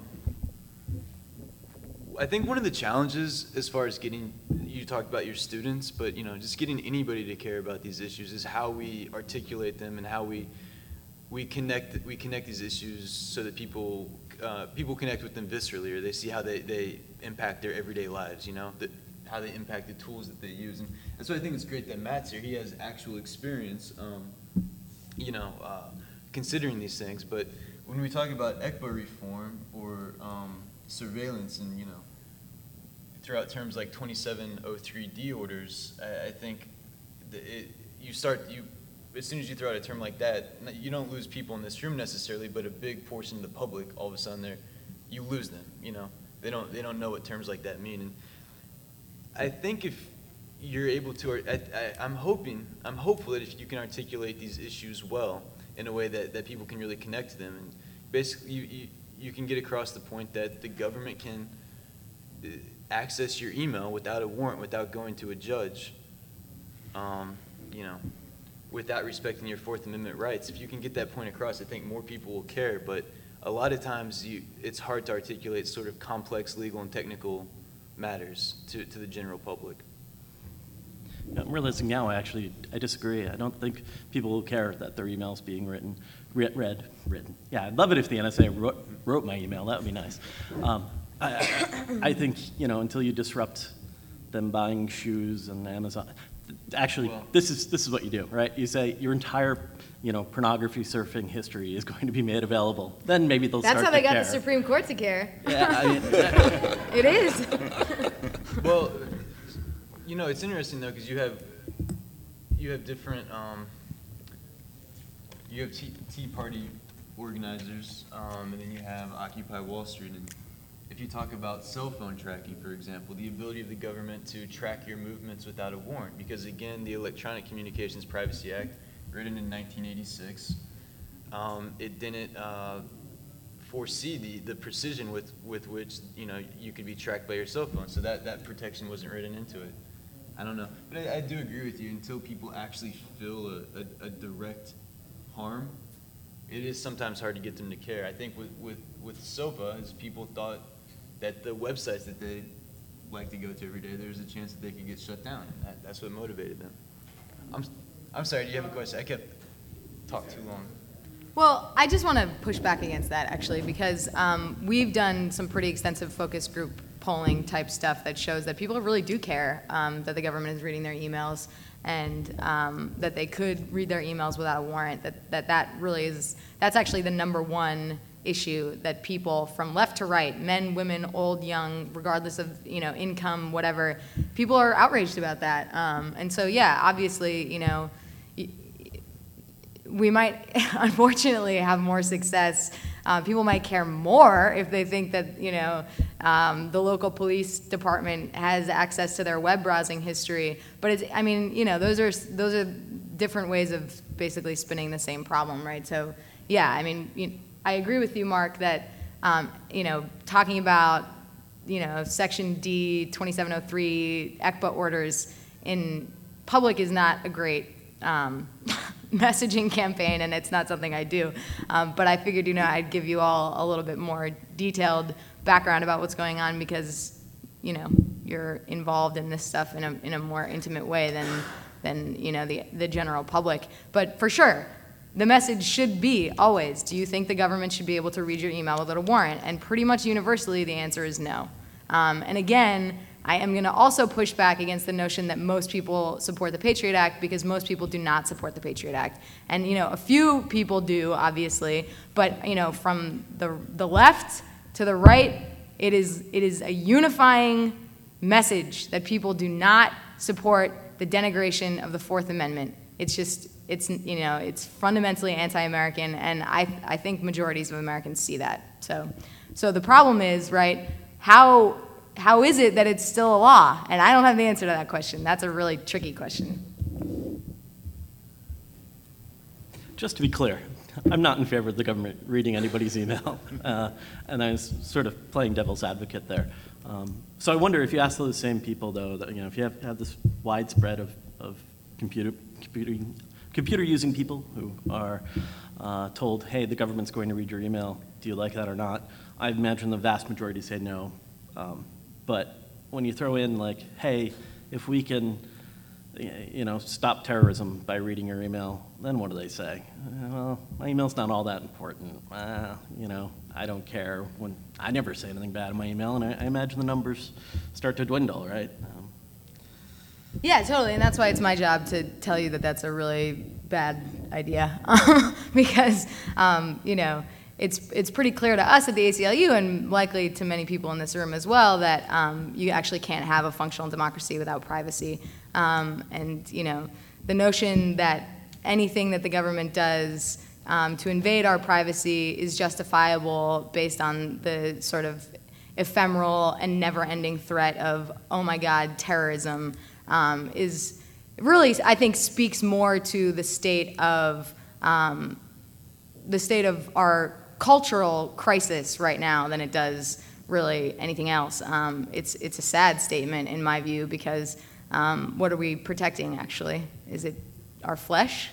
I think one of the challenges as far as getting, you talked about your students, but you know, just getting anybody to care about these issues is how we articulate them and how we we connect we connect these issues so that people uh, people connect with them viscerally, or they see how they, they impact their everyday lives, you know, that, how they impact the tools that they use. And that's why I think it's great that Matt's here. He has actual experience, um, you know, uh, considering these things. But when we talk about E C B A reform or um, surveillance and, you know, throughout terms like twenty-seven oh three D orders, I, I think that it, you start, you, as soon as you throw out a term like that, you don't lose people in this room necessarily, but a big portion of the public, all of a sudden, they're, you lose them, you know? They don't, they don't know what terms like that mean. And I think if you're able to, I, I, I'm hoping, I'm hopeful that if you can articulate these issues well in a way that, that people can really connect to them, and basically you, you, you can get across the point that the government can uh, access your email without a warrant, without going to a judge, um, you know, without respecting your Fourth Amendment rights. If you can get that point across, I think more people will care. But a lot of times you, it's hard to articulate sort of complex legal and technical matters to, to the general public. Yeah, I'm realizing now, I actually, I disagree. I don't think people will care that their email's being written, read, read, written. Yeah, I'd love it if the N S A wrote, wrote my email. That would be nice. Um, I, I, I think, you know, until you disrupt them buying shoes and Amazon, actually, Well, this is this is what you do, right? You say your entire, you know, pornography surfing history is going to be made available. Then maybe they'll That's start how they to got care. the Supreme Court to care. Yeah, I mean, It is. Well, you know, it's interesting though, because you have you have different um, you have Tea, Tea Party organizers, um, and then you have Occupy Wall Street. And if you talk about cell phone tracking, for example, the ability of the government to track your movements without a warrant, because again, the Electronic Communications Privacy Act, written in nineteen eighty-six, um, it didn't uh, foresee the, the precision with, with which, you know, you could be tracked by your cell phone. So that, that protection wasn't written into it. I don't know. But I, I do agree with you, until people actually feel a, a, a direct harm, it is sometimes hard to get them to care. I think with, with, with SOPA, as people thought that the websites that they like to go to every day, there's a chance that they could get shut down. And that, that's what motivated them. I'm, I'm sorry, do you have a question? I kept talking too long. Well, I just want to push back against that, actually, because um, we've done some pretty extensive focus group polling type stuff that shows that people really do care um, that the government is reading their emails, and um, that they could read their emails without a warrant, that, that that really is, that's actually the number one issue that people from left to right, men, women, old, young, regardless of, you know, income, whatever, people are outraged about that. Um, and so, yeah, obviously, you know, we might unfortunately have more success. Uh, people might care more if they think that, you know, um, the local police department has access to their web browsing history. But it's, I mean, you know, those are those are different ways of basically spinning the same problem, right? So, yeah, I mean, you, I agree with you, Mark, that, um, you know, talking about, you know, Section D, twenty-seven oh three, E C B A orders in public is not a great um, messaging campaign, and it's not something I do. Um, but I figured, you know, I'd give you all a little bit more detailed background about what's going on, because, you know, you're involved in this stuff in a in a more intimate way than than you know the the general public. But for sure, the message should be always: do you think the government should be able to read your email without a warrant? And pretty much universally, the answer is no. Um, and again, I am going to also push back against the notion that most people support the Patriot Act, because most people do not support the Patriot Act. And, you know, a few people do, obviously, but, you know, from the, the left to the right, it is, it is a unifying message that people do not support the denigration of the Fourth Amendment. It's just, it's, you know, it's fundamentally anti-American, and I, I think majorities of Americans see that. So, so the problem is, right, how How is it that it's still a law? And I don't have the answer to that question. That's a really tricky question. just to be clear, I'm not in favor of the government reading anybody's email, uh, and I was sort of playing devil's advocate there. Um, so I wonder if you ask those same people, though, that, you know, if you have, have this widespread of, of computer, computer, computer using people who are uh, told, hey, the government's going to read your email, do you like that or not? I imagine the vast majority say no. Um, but when you throw in like, hey, if we can, you know, stop terrorism by reading your email, then what do they say? Well, my email's not all that important. Uh, you know, I don't care. When I never say anything bad in my email, and I, I imagine the numbers start to dwindle, right? Um, Yeah, totally, and that's why it's my job to tell you that that's a really bad idea, because um, you know, it's it's pretty clear to us at the A C L U, and likely to many people in this room as well, that um, you actually can't have a functional democracy without privacy. Um, and you know, the notion that anything that the government does um, to invade our privacy is justifiable based on the sort of ephemeral and never-ending threat of, oh my God, terrorism, um, is really, I think, speaks more to the state of um, the state of our cultural crisis right now than it does really anything else. Um, it's it's a sad statement in my view, because um, what are we protecting actually? Is it our flesh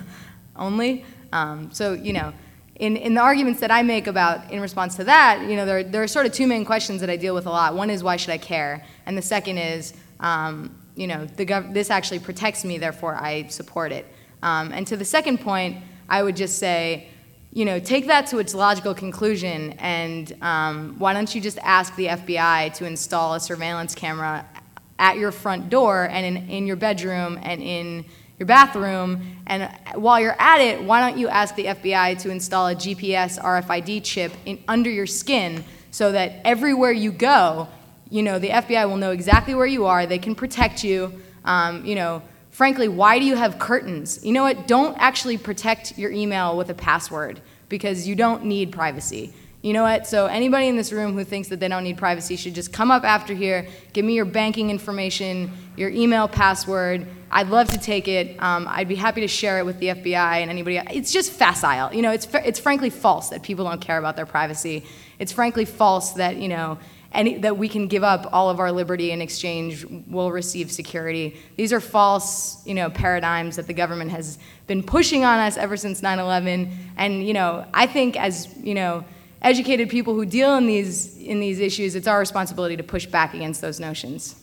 only? Um, so you know, in in the arguments that I make about in response to that, you know, there there are sort of two main questions that I deal with a lot. One is, why should I care? And the second is, um, you know, the gov- this actually protects me, therefore I support it. Um, and to the second point, I would just say, you know, take that to its logical conclusion, and um, why don't you just ask the F B I to install a surveillance camera at your front door and in, in your bedroom and in your bathroom, and while you're at it, why don't you ask the F B I to install a G P S R F I D chip in, under your skin, so that everywhere you go, you know, the F B I will know exactly where you are, they can protect you, um, you know. Frankly, why do you have curtains? You know what? Don't actually protect your email with a password, because you don't need privacy. You know what? So anybody in this room who thinks that they don't need privacy should just come up after here, give me your banking information, your email password. I'd love to take it. Um, I'd be happy to share it with the F B I and anybody else. It's just facile. You know, it's, it's frankly false that people don't care about their privacy. It's frankly false that, you know, Any, that we can give up all of our liberty in exchange we'll receive security. These are false, you know, paradigms that the government has been pushing on us ever since nine eleven. And you know, I think as you know, educated people who deal in these in these issues, it's our responsibility to push back against those notions.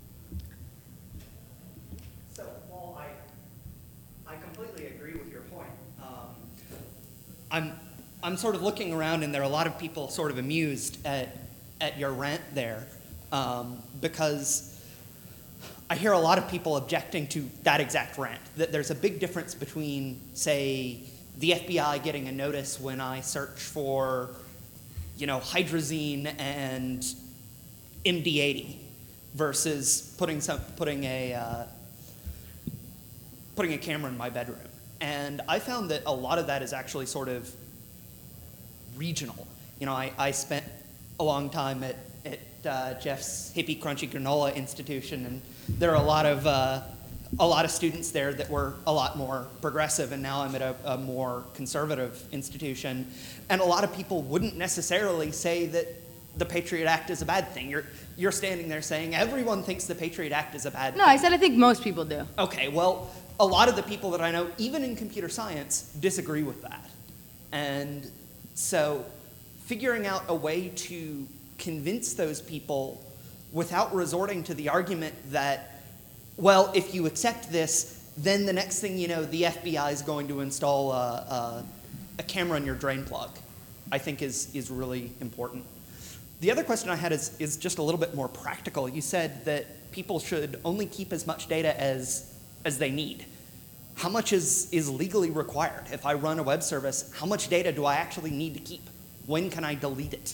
So, well, I I completely agree with your point. Um, I'm I'm sort of looking around, and there are a lot of people sort of amused at. at your rant there, um, because I hear a lot of people objecting to that exact rant, that there's a big difference between, say, the F B I getting a notice when I search for, you know, hydrazine and M D eighty versus putting some putting a uh, putting a camera in my bedroom. And I found that a lot of that is actually sort of regional. You know, I, I spent a long time at, at uh, Jeff's Hippie Crunchy Granola Institution, and there are a lot of uh, a lot of students there that were a lot more progressive, and now I'm at a, a more conservative institution, and a lot of people wouldn't necessarily say that the Patriot Act is a bad thing. You're you're standing there saying everyone thinks the Patriot Act is a bad No, thing. I said I think most people do. Okay, well, a lot of the people that I know, even in computer science, disagree with that, and so figuring out a way to convince those people without resorting to the argument that, well, if you accept this, then the next thing you know, the F B I is going to install a, a, a camera in your drain plug, I think is, is really important. The other question I had is, is just a little bit more practical. You said that people should only keep as much data as, as they need. How much is, is legally required? If I run a web service, how much data do I actually need to keep? When can I delete it?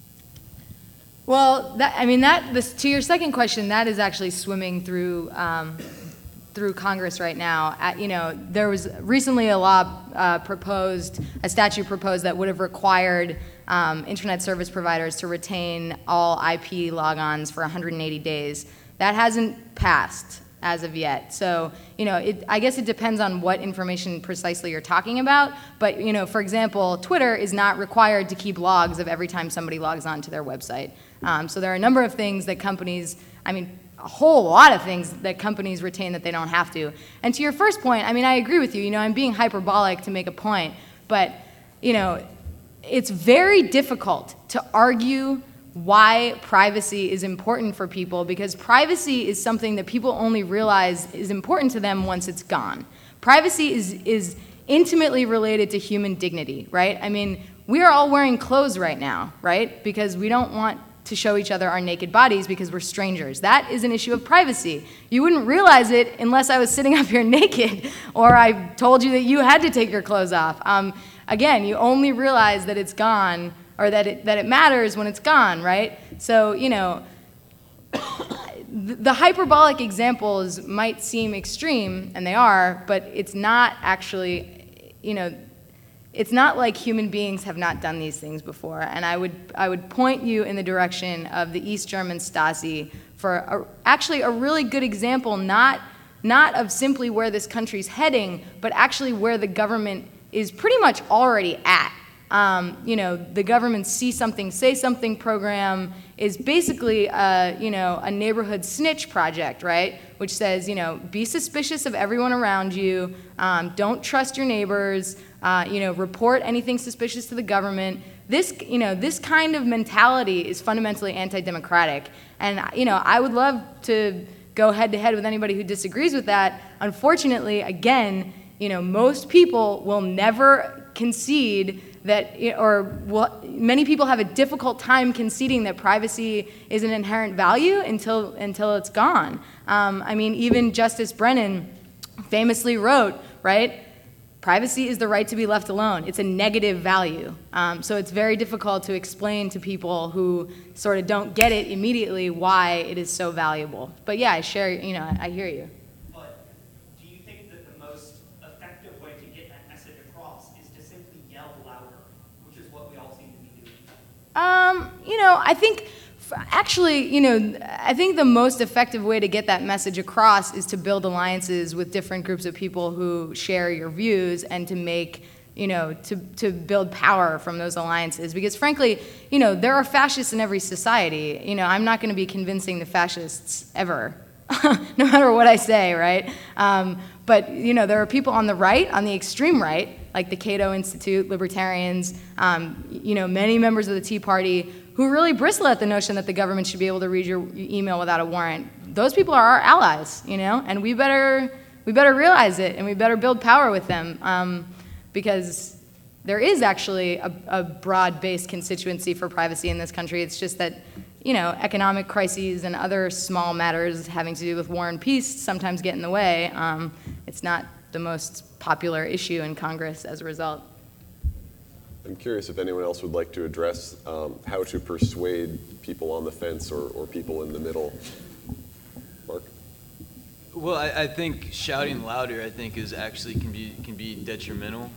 Well, that, I mean, that this, to your second question, that is actually swimming through um, through Congress right now. At, you know, there was recently a law uh, proposed, a statute proposed that would have required um, internet service providers to retain all I P logons for one hundred eighty days. That hasn't passed. as of yet. So, you know, it, I guess it depends on what information precisely you're talking about. But, you know, for example, Twitter is not required to keep logs of every time somebody logs on to their website. Um, so there are a number of things that companies, I mean, a whole lot of things that companies retain that they don't have to. And to your first point, I mean, I agree with you. You know, I'm being hyperbolic to make a point, but, you know, it's very difficult to argue why privacy is important for people, because privacy is something that people only realize is important to them once it's gone. Privacy is, is intimately related to human dignity, right? I mean, we are all wearing clothes right now, right? Because we don't want to show each other our naked bodies because we're strangers. That is an issue of privacy. You wouldn't realize it unless I was sitting up here naked or I told you that you had to take your clothes off. Um, again, you only realize that it's gone, or that it, that it matters when it's gone, right? So, you know, the hyperbolic examples might seem extreme, and they are, but it's not actually, you know, it's not like human beings have not done these things before. And I would, I would point you in the direction of the East German Stasi for a, actually a really good example, not, not of simply where this country's heading, but actually where the government is pretty much already at. Um, you know, the government's See Something, Say Something program is basically a, you know, a neighborhood snitch project, right? Which says, you know, be suspicious of everyone around you, um, don't trust your neighbors, uh, you know, report anything suspicious to the government. This, you know, this kind of mentality is fundamentally anti-democratic. And, you know, I would love to go head to head with anybody who disagrees with that. Unfortunately, again, you know, most people will never concede that, or will, many people have a difficult time conceding that privacy is an inherent value until, until it's gone. Um, I mean, even Justice Brennan famously wrote, right, privacy is the right to be left alone. It's a negative value. Um, so it's very difficult to explain to people who sort of don't get it immediately why it is so valuable. But yeah, I share, you know, I hear you. Um, you know, I think, actually, you know, I think the most effective way to get that message across is to build alliances with different groups of people who share your views and to make, you know, to, to build power from those alliances. Because frankly, you know, there are fascists in every society. You know, I'm not going to be convincing the fascists ever, no matter what I say, right? Um, but, you know, there are people on the right, on the extreme right, like the Cato Institute, libertarians, um, you know, many members of the Tea Party who really bristle at the notion that the government should be able to read your email without a warrant. Those people are our allies, you know, and we better, we better realize it, and we better build power with them, um, because there is actually a, a broad-based constituency for privacy in this country. It's just that, you know, economic crises and other small matters having to do with war and peace sometimes get in the way. Um, it's not the most popular issue in Congress as a result. I'm curious if anyone else would like to address um, how to persuade people on the fence or, or people in the middle. Mark? Well, I, I think shouting louder, I think, is actually can be can be detrimental,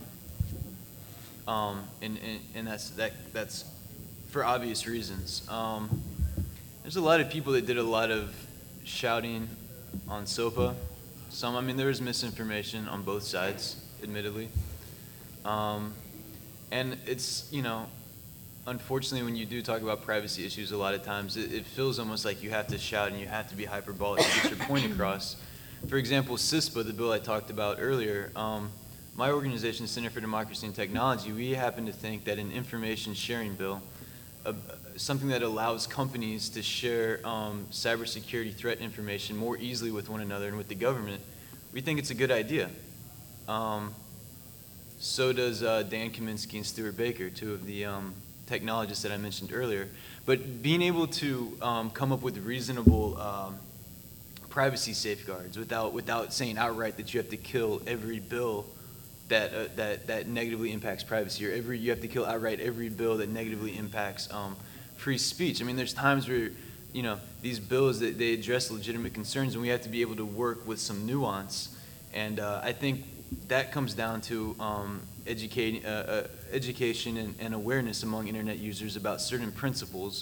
um, and, and and that's that that's for obvious reasons. Um, there's a lot of people that did a lot of shouting on SOPA. Some, I mean, there was misinformation on both sides, admittedly. Um, and it's, you know, unfortunately, when you do talk about privacy issues, a lot of times it, it feels almost like you have to shout and you have to be hyperbolic to get your point across. For example, CISPA, the bill I talked about earlier, um, my organization, Center for Democracy and Technology, we happen to think that an information sharing bill, uh, something that allows companies to share um, cybersecurity threat information more easily with one another and with the government, we think it's a good idea. Um, so does uh, Dan Kaminsky and Stuart Baker, two of the um, technologists that I mentioned earlier. But being able to um, come up with reasonable um, privacy safeguards without, without saying outright that you have to kill every bill that, uh, that, that negatively impacts privacy, or every, you have to kill outright every bill that negatively impacts um, free speech. I mean, there's times where, you know, these bills, that they address legitimate concerns, and we have to be able to work with some nuance. And uh, I think that comes down to um, educating, uh, uh, education and, and awareness among internet users about certain principles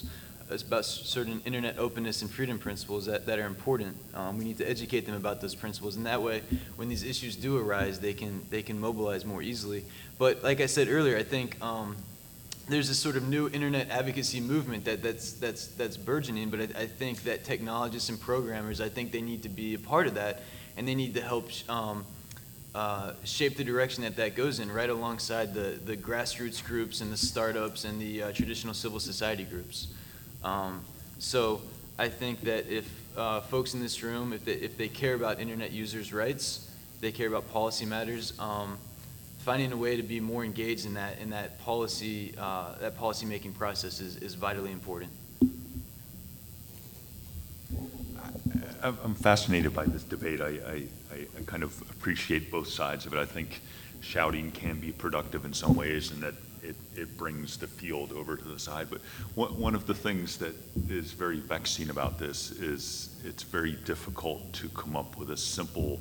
about certain internet openness and freedom principles that, that are important. Um, we need to educate them about those principles, and that way, when these issues do arise, they can they can mobilize more easily. But like I said earlier, I think um, there's this sort of new internet advocacy movement that, that's that's that's burgeoning. But I, I think that technologists and programmers, I think they need to be a part of that, and they need to help um, uh, shape the direction that that goes in, right alongside the the grassroots groups and the startups and the uh, traditional civil society groups. Um, so I think that if uh, folks in this room, if they, if they care about internet users' rights, they care about policy matters, um, finding a way to be more engaged in that in that policy uh, that policy making process is, is vitally important. I'm fascinated by this debate. I, I, I kind of appreciate both sides of it. I think shouting can be productive in some ways, and that it, it brings the field over to the side. But one, one of the things that is very vexing about this is it's very difficult to come up with a simple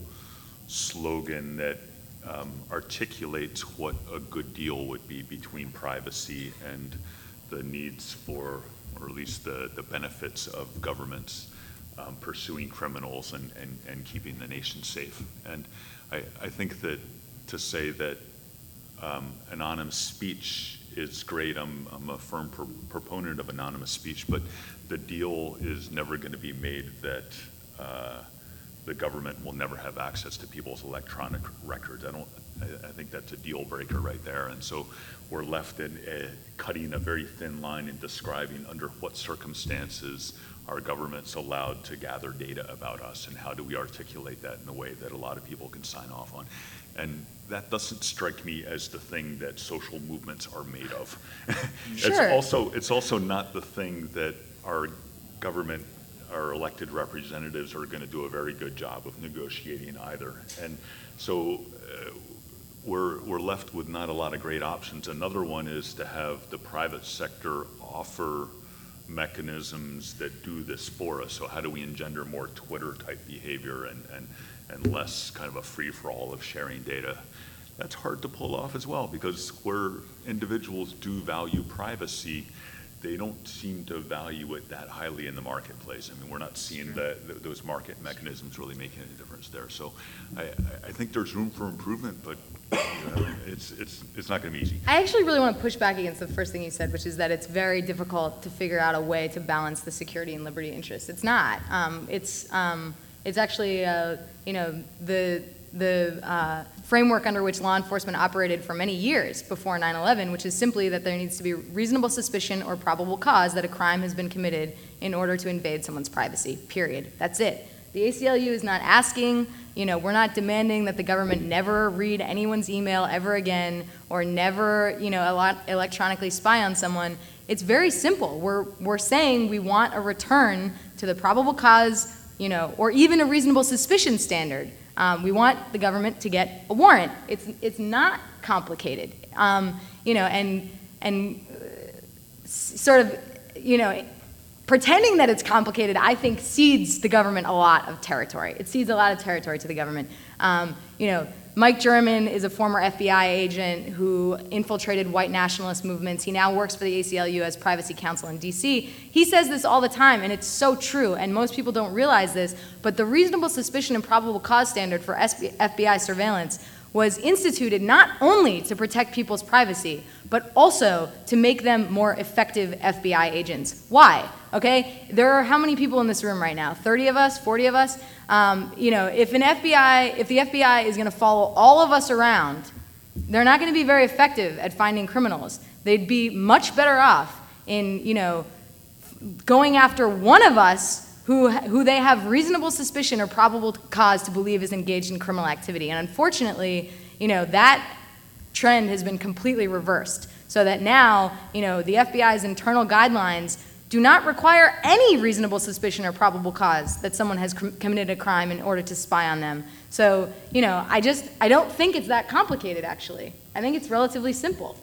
slogan that um, articulates what a good deal would be between privacy and the needs for, or at least the, the benefits of governments um, pursuing criminals and, and, and keeping the nation safe. And I, I think that to say that um, anonymous speech is great, I'm, I'm a firm pro proponent of anonymous speech, but the deal is never going to be made that uh, the government will never have access to people's electronic records. I don't, I, I think that's a deal breaker right there. And so we're left in a, cutting a very thin line and describing under what circumstances are governments allowed to gather data about us, and how do we articulate that in a way that a lot of people can sign off on. And that doesn't strike me as the thing that social movements are made of. Sure. It's also, it's also not the thing that our government, our elected representatives are going to do a very good job of negotiating either. And so uh, we're, we're left with not a lot of great options. Another one is to have the private sector offer mechanisms that do this for us. So how do we engender more Twitter type behavior and, and, and less kind of a free-for-all of sharing data? That's hard to pull off as well, because where individuals do value privacy, they don't seem to value it that highly in the marketplace. I mean, we're not seeing the, the, those market mechanisms really making any difference there. So I, I think there's room for improvement, but you know, it's, it's, it's not going to be easy. I actually really want to push back against the first thing you said, which is that it's very difficult to figure out a way to balance the security and liberty interests. It's not. Um, it's, um, it's actually, uh, you know, the, the uh, framework under which law enforcement operated for many years before nine eleven, which is simply that there needs to be reasonable suspicion or probable cause that a crime has been committed in order to invade someone's privacy, period. That's it. The A C L U is not asking, you know, we're not demanding that the government never read anyone's email ever again, or never, you know, electronically spy on someone. It's very simple. We're, we're saying we want a return to the probable cause, you know, or even a reasonable suspicion standard. Um, we want the government to get a warrant. It's, it's not complicated. Um, you know, and, and uh, sort of, you know, pretending that it's complicated, I think, cedes the government a lot of territory. It cedes a lot of territory to the government. Um, you know, Mike German is a former F B I agent who infiltrated white nationalist movements. He now works for the A C L U as privacy counsel in D C. He says this all the time, and it's so true, and most people don't realize this, but the reasonable suspicion and probable cause standard for F B I surveillance was instituted not only to protect people's privacy, but also to make them more effective F B I agents. Why? Okay, there are how many people in this room right now? thirty of us, forty of us? Um, you know, if an F B I, if the F B I is going to follow all of us around, they're not going to be very effective at finding criminals. They'd be much better off in, you know, going after one of us who, who they have reasonable suspicion or probable cause to believe is engaged in criminal activity. And unfortunately, you know, that trend has been completely reversed, so that now, you know, the F B I's internal guidelines do not require any reasonable suspicion or probable cause that someone has com committed a crime in order to spy on them. So, you know, I just, I don't think it's that complicated, actually. I think it's relatively simple.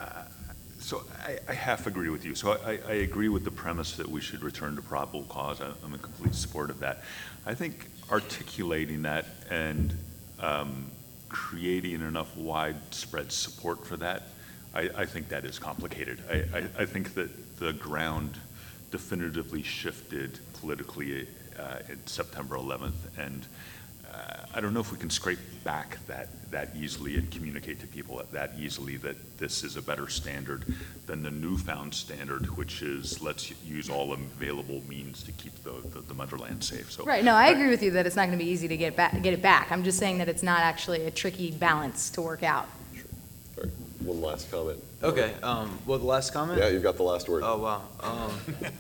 So I, I half agree with you. So I, I agree with the premise that we should return to probable cause. I, I'm in complete support of that. I think articulating that and um, creating enough widespread support for that, I, I think that is complicated. I, I, I think that the ground definitively shifted politically uh, in September eleventh, and uh, I don't know if we can scrape back that, that easily and communicate to people that easily that this is a better standard than the newfound standard, which is let's use all available means to keep the, the, the motherland safe. So, Right, no, I agree with you that it's not going to be easy to get back, get it back. I'm just saying that it's not actually a tricky balance to work out. All right, one last comment. Okay, um, well, the last comment? Yeah, you've got the last word. Oh, wow. Um,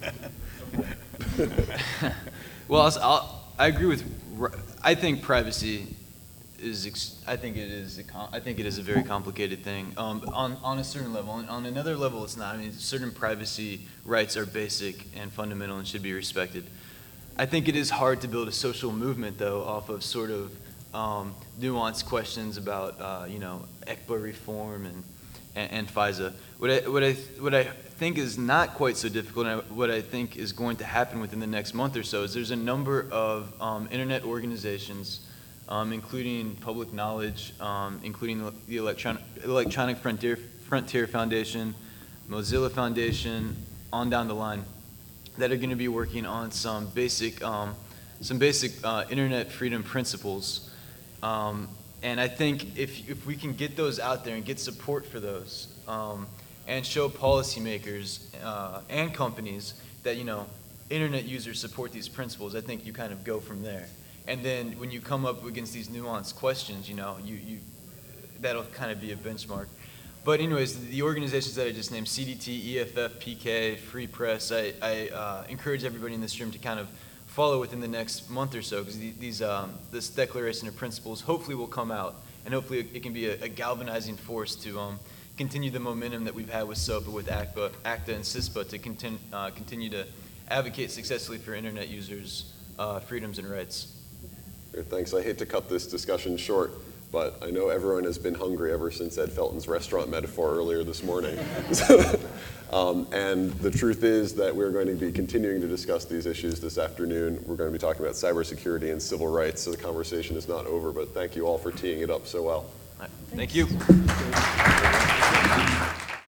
well, I'll, I'll, I agree with, I think privacy is, ex- I think it is, a com- I think it is a very complicated thing. Um, on, on a certain level, on, on another level, it's not. I mean, certain privacy rights are basic and fundamental and should be respected. I think it is hard to build a social movement, though, off of sort of um, nuanced questions about, uh, you know, E C B A reform and, and, and FISA. What I, what I, what I think is not quite so difficult, and what I think is going to happen within the next month or so, is there's a number of um, internet organizations, um, including Public Knowledge, um, including the Electron- Electronic Frontier, Frontier Foundation, Mozilla Foundation, on down the line, that are going to be working on some basic, um, some basic uh, internet freedom principles. Um, and I think if, if we can get those out there and get support for those, um, and show policymakers uh, and companies that, you know, internet users support these principles, I think you kind of go from there. And then when you come up against these nuanced questions, you know, you, you that'll kind of be a benchmark. But anyways, the organizations that I just named, C D T, E F F, P K, Free Press, I, I uh, encourage everybody in this room to kind of follow within the next month or so, because these, um, this Declaration of Principles hopefully will come out, and hopefully it can be a, a galvanizing force to um, continue the momentum that we've had with SOPA, with ACPA, ACTA, and CISPA to continue, uh, continue to advocate successfully for internet users' uh, freedoms and rights. Thanks. I hate to cut this discussion short, but I know everyone has been hungry ever since Ed Felton's restaurant metaphor earlier this morning. um, and the truth is that we're going to be continuing to discuss these issues this afternoon. We're going to be talking about cybersecurity and civil rights, so the conversation is not over, but thank you all for teeing it up so well. All right. Thank you.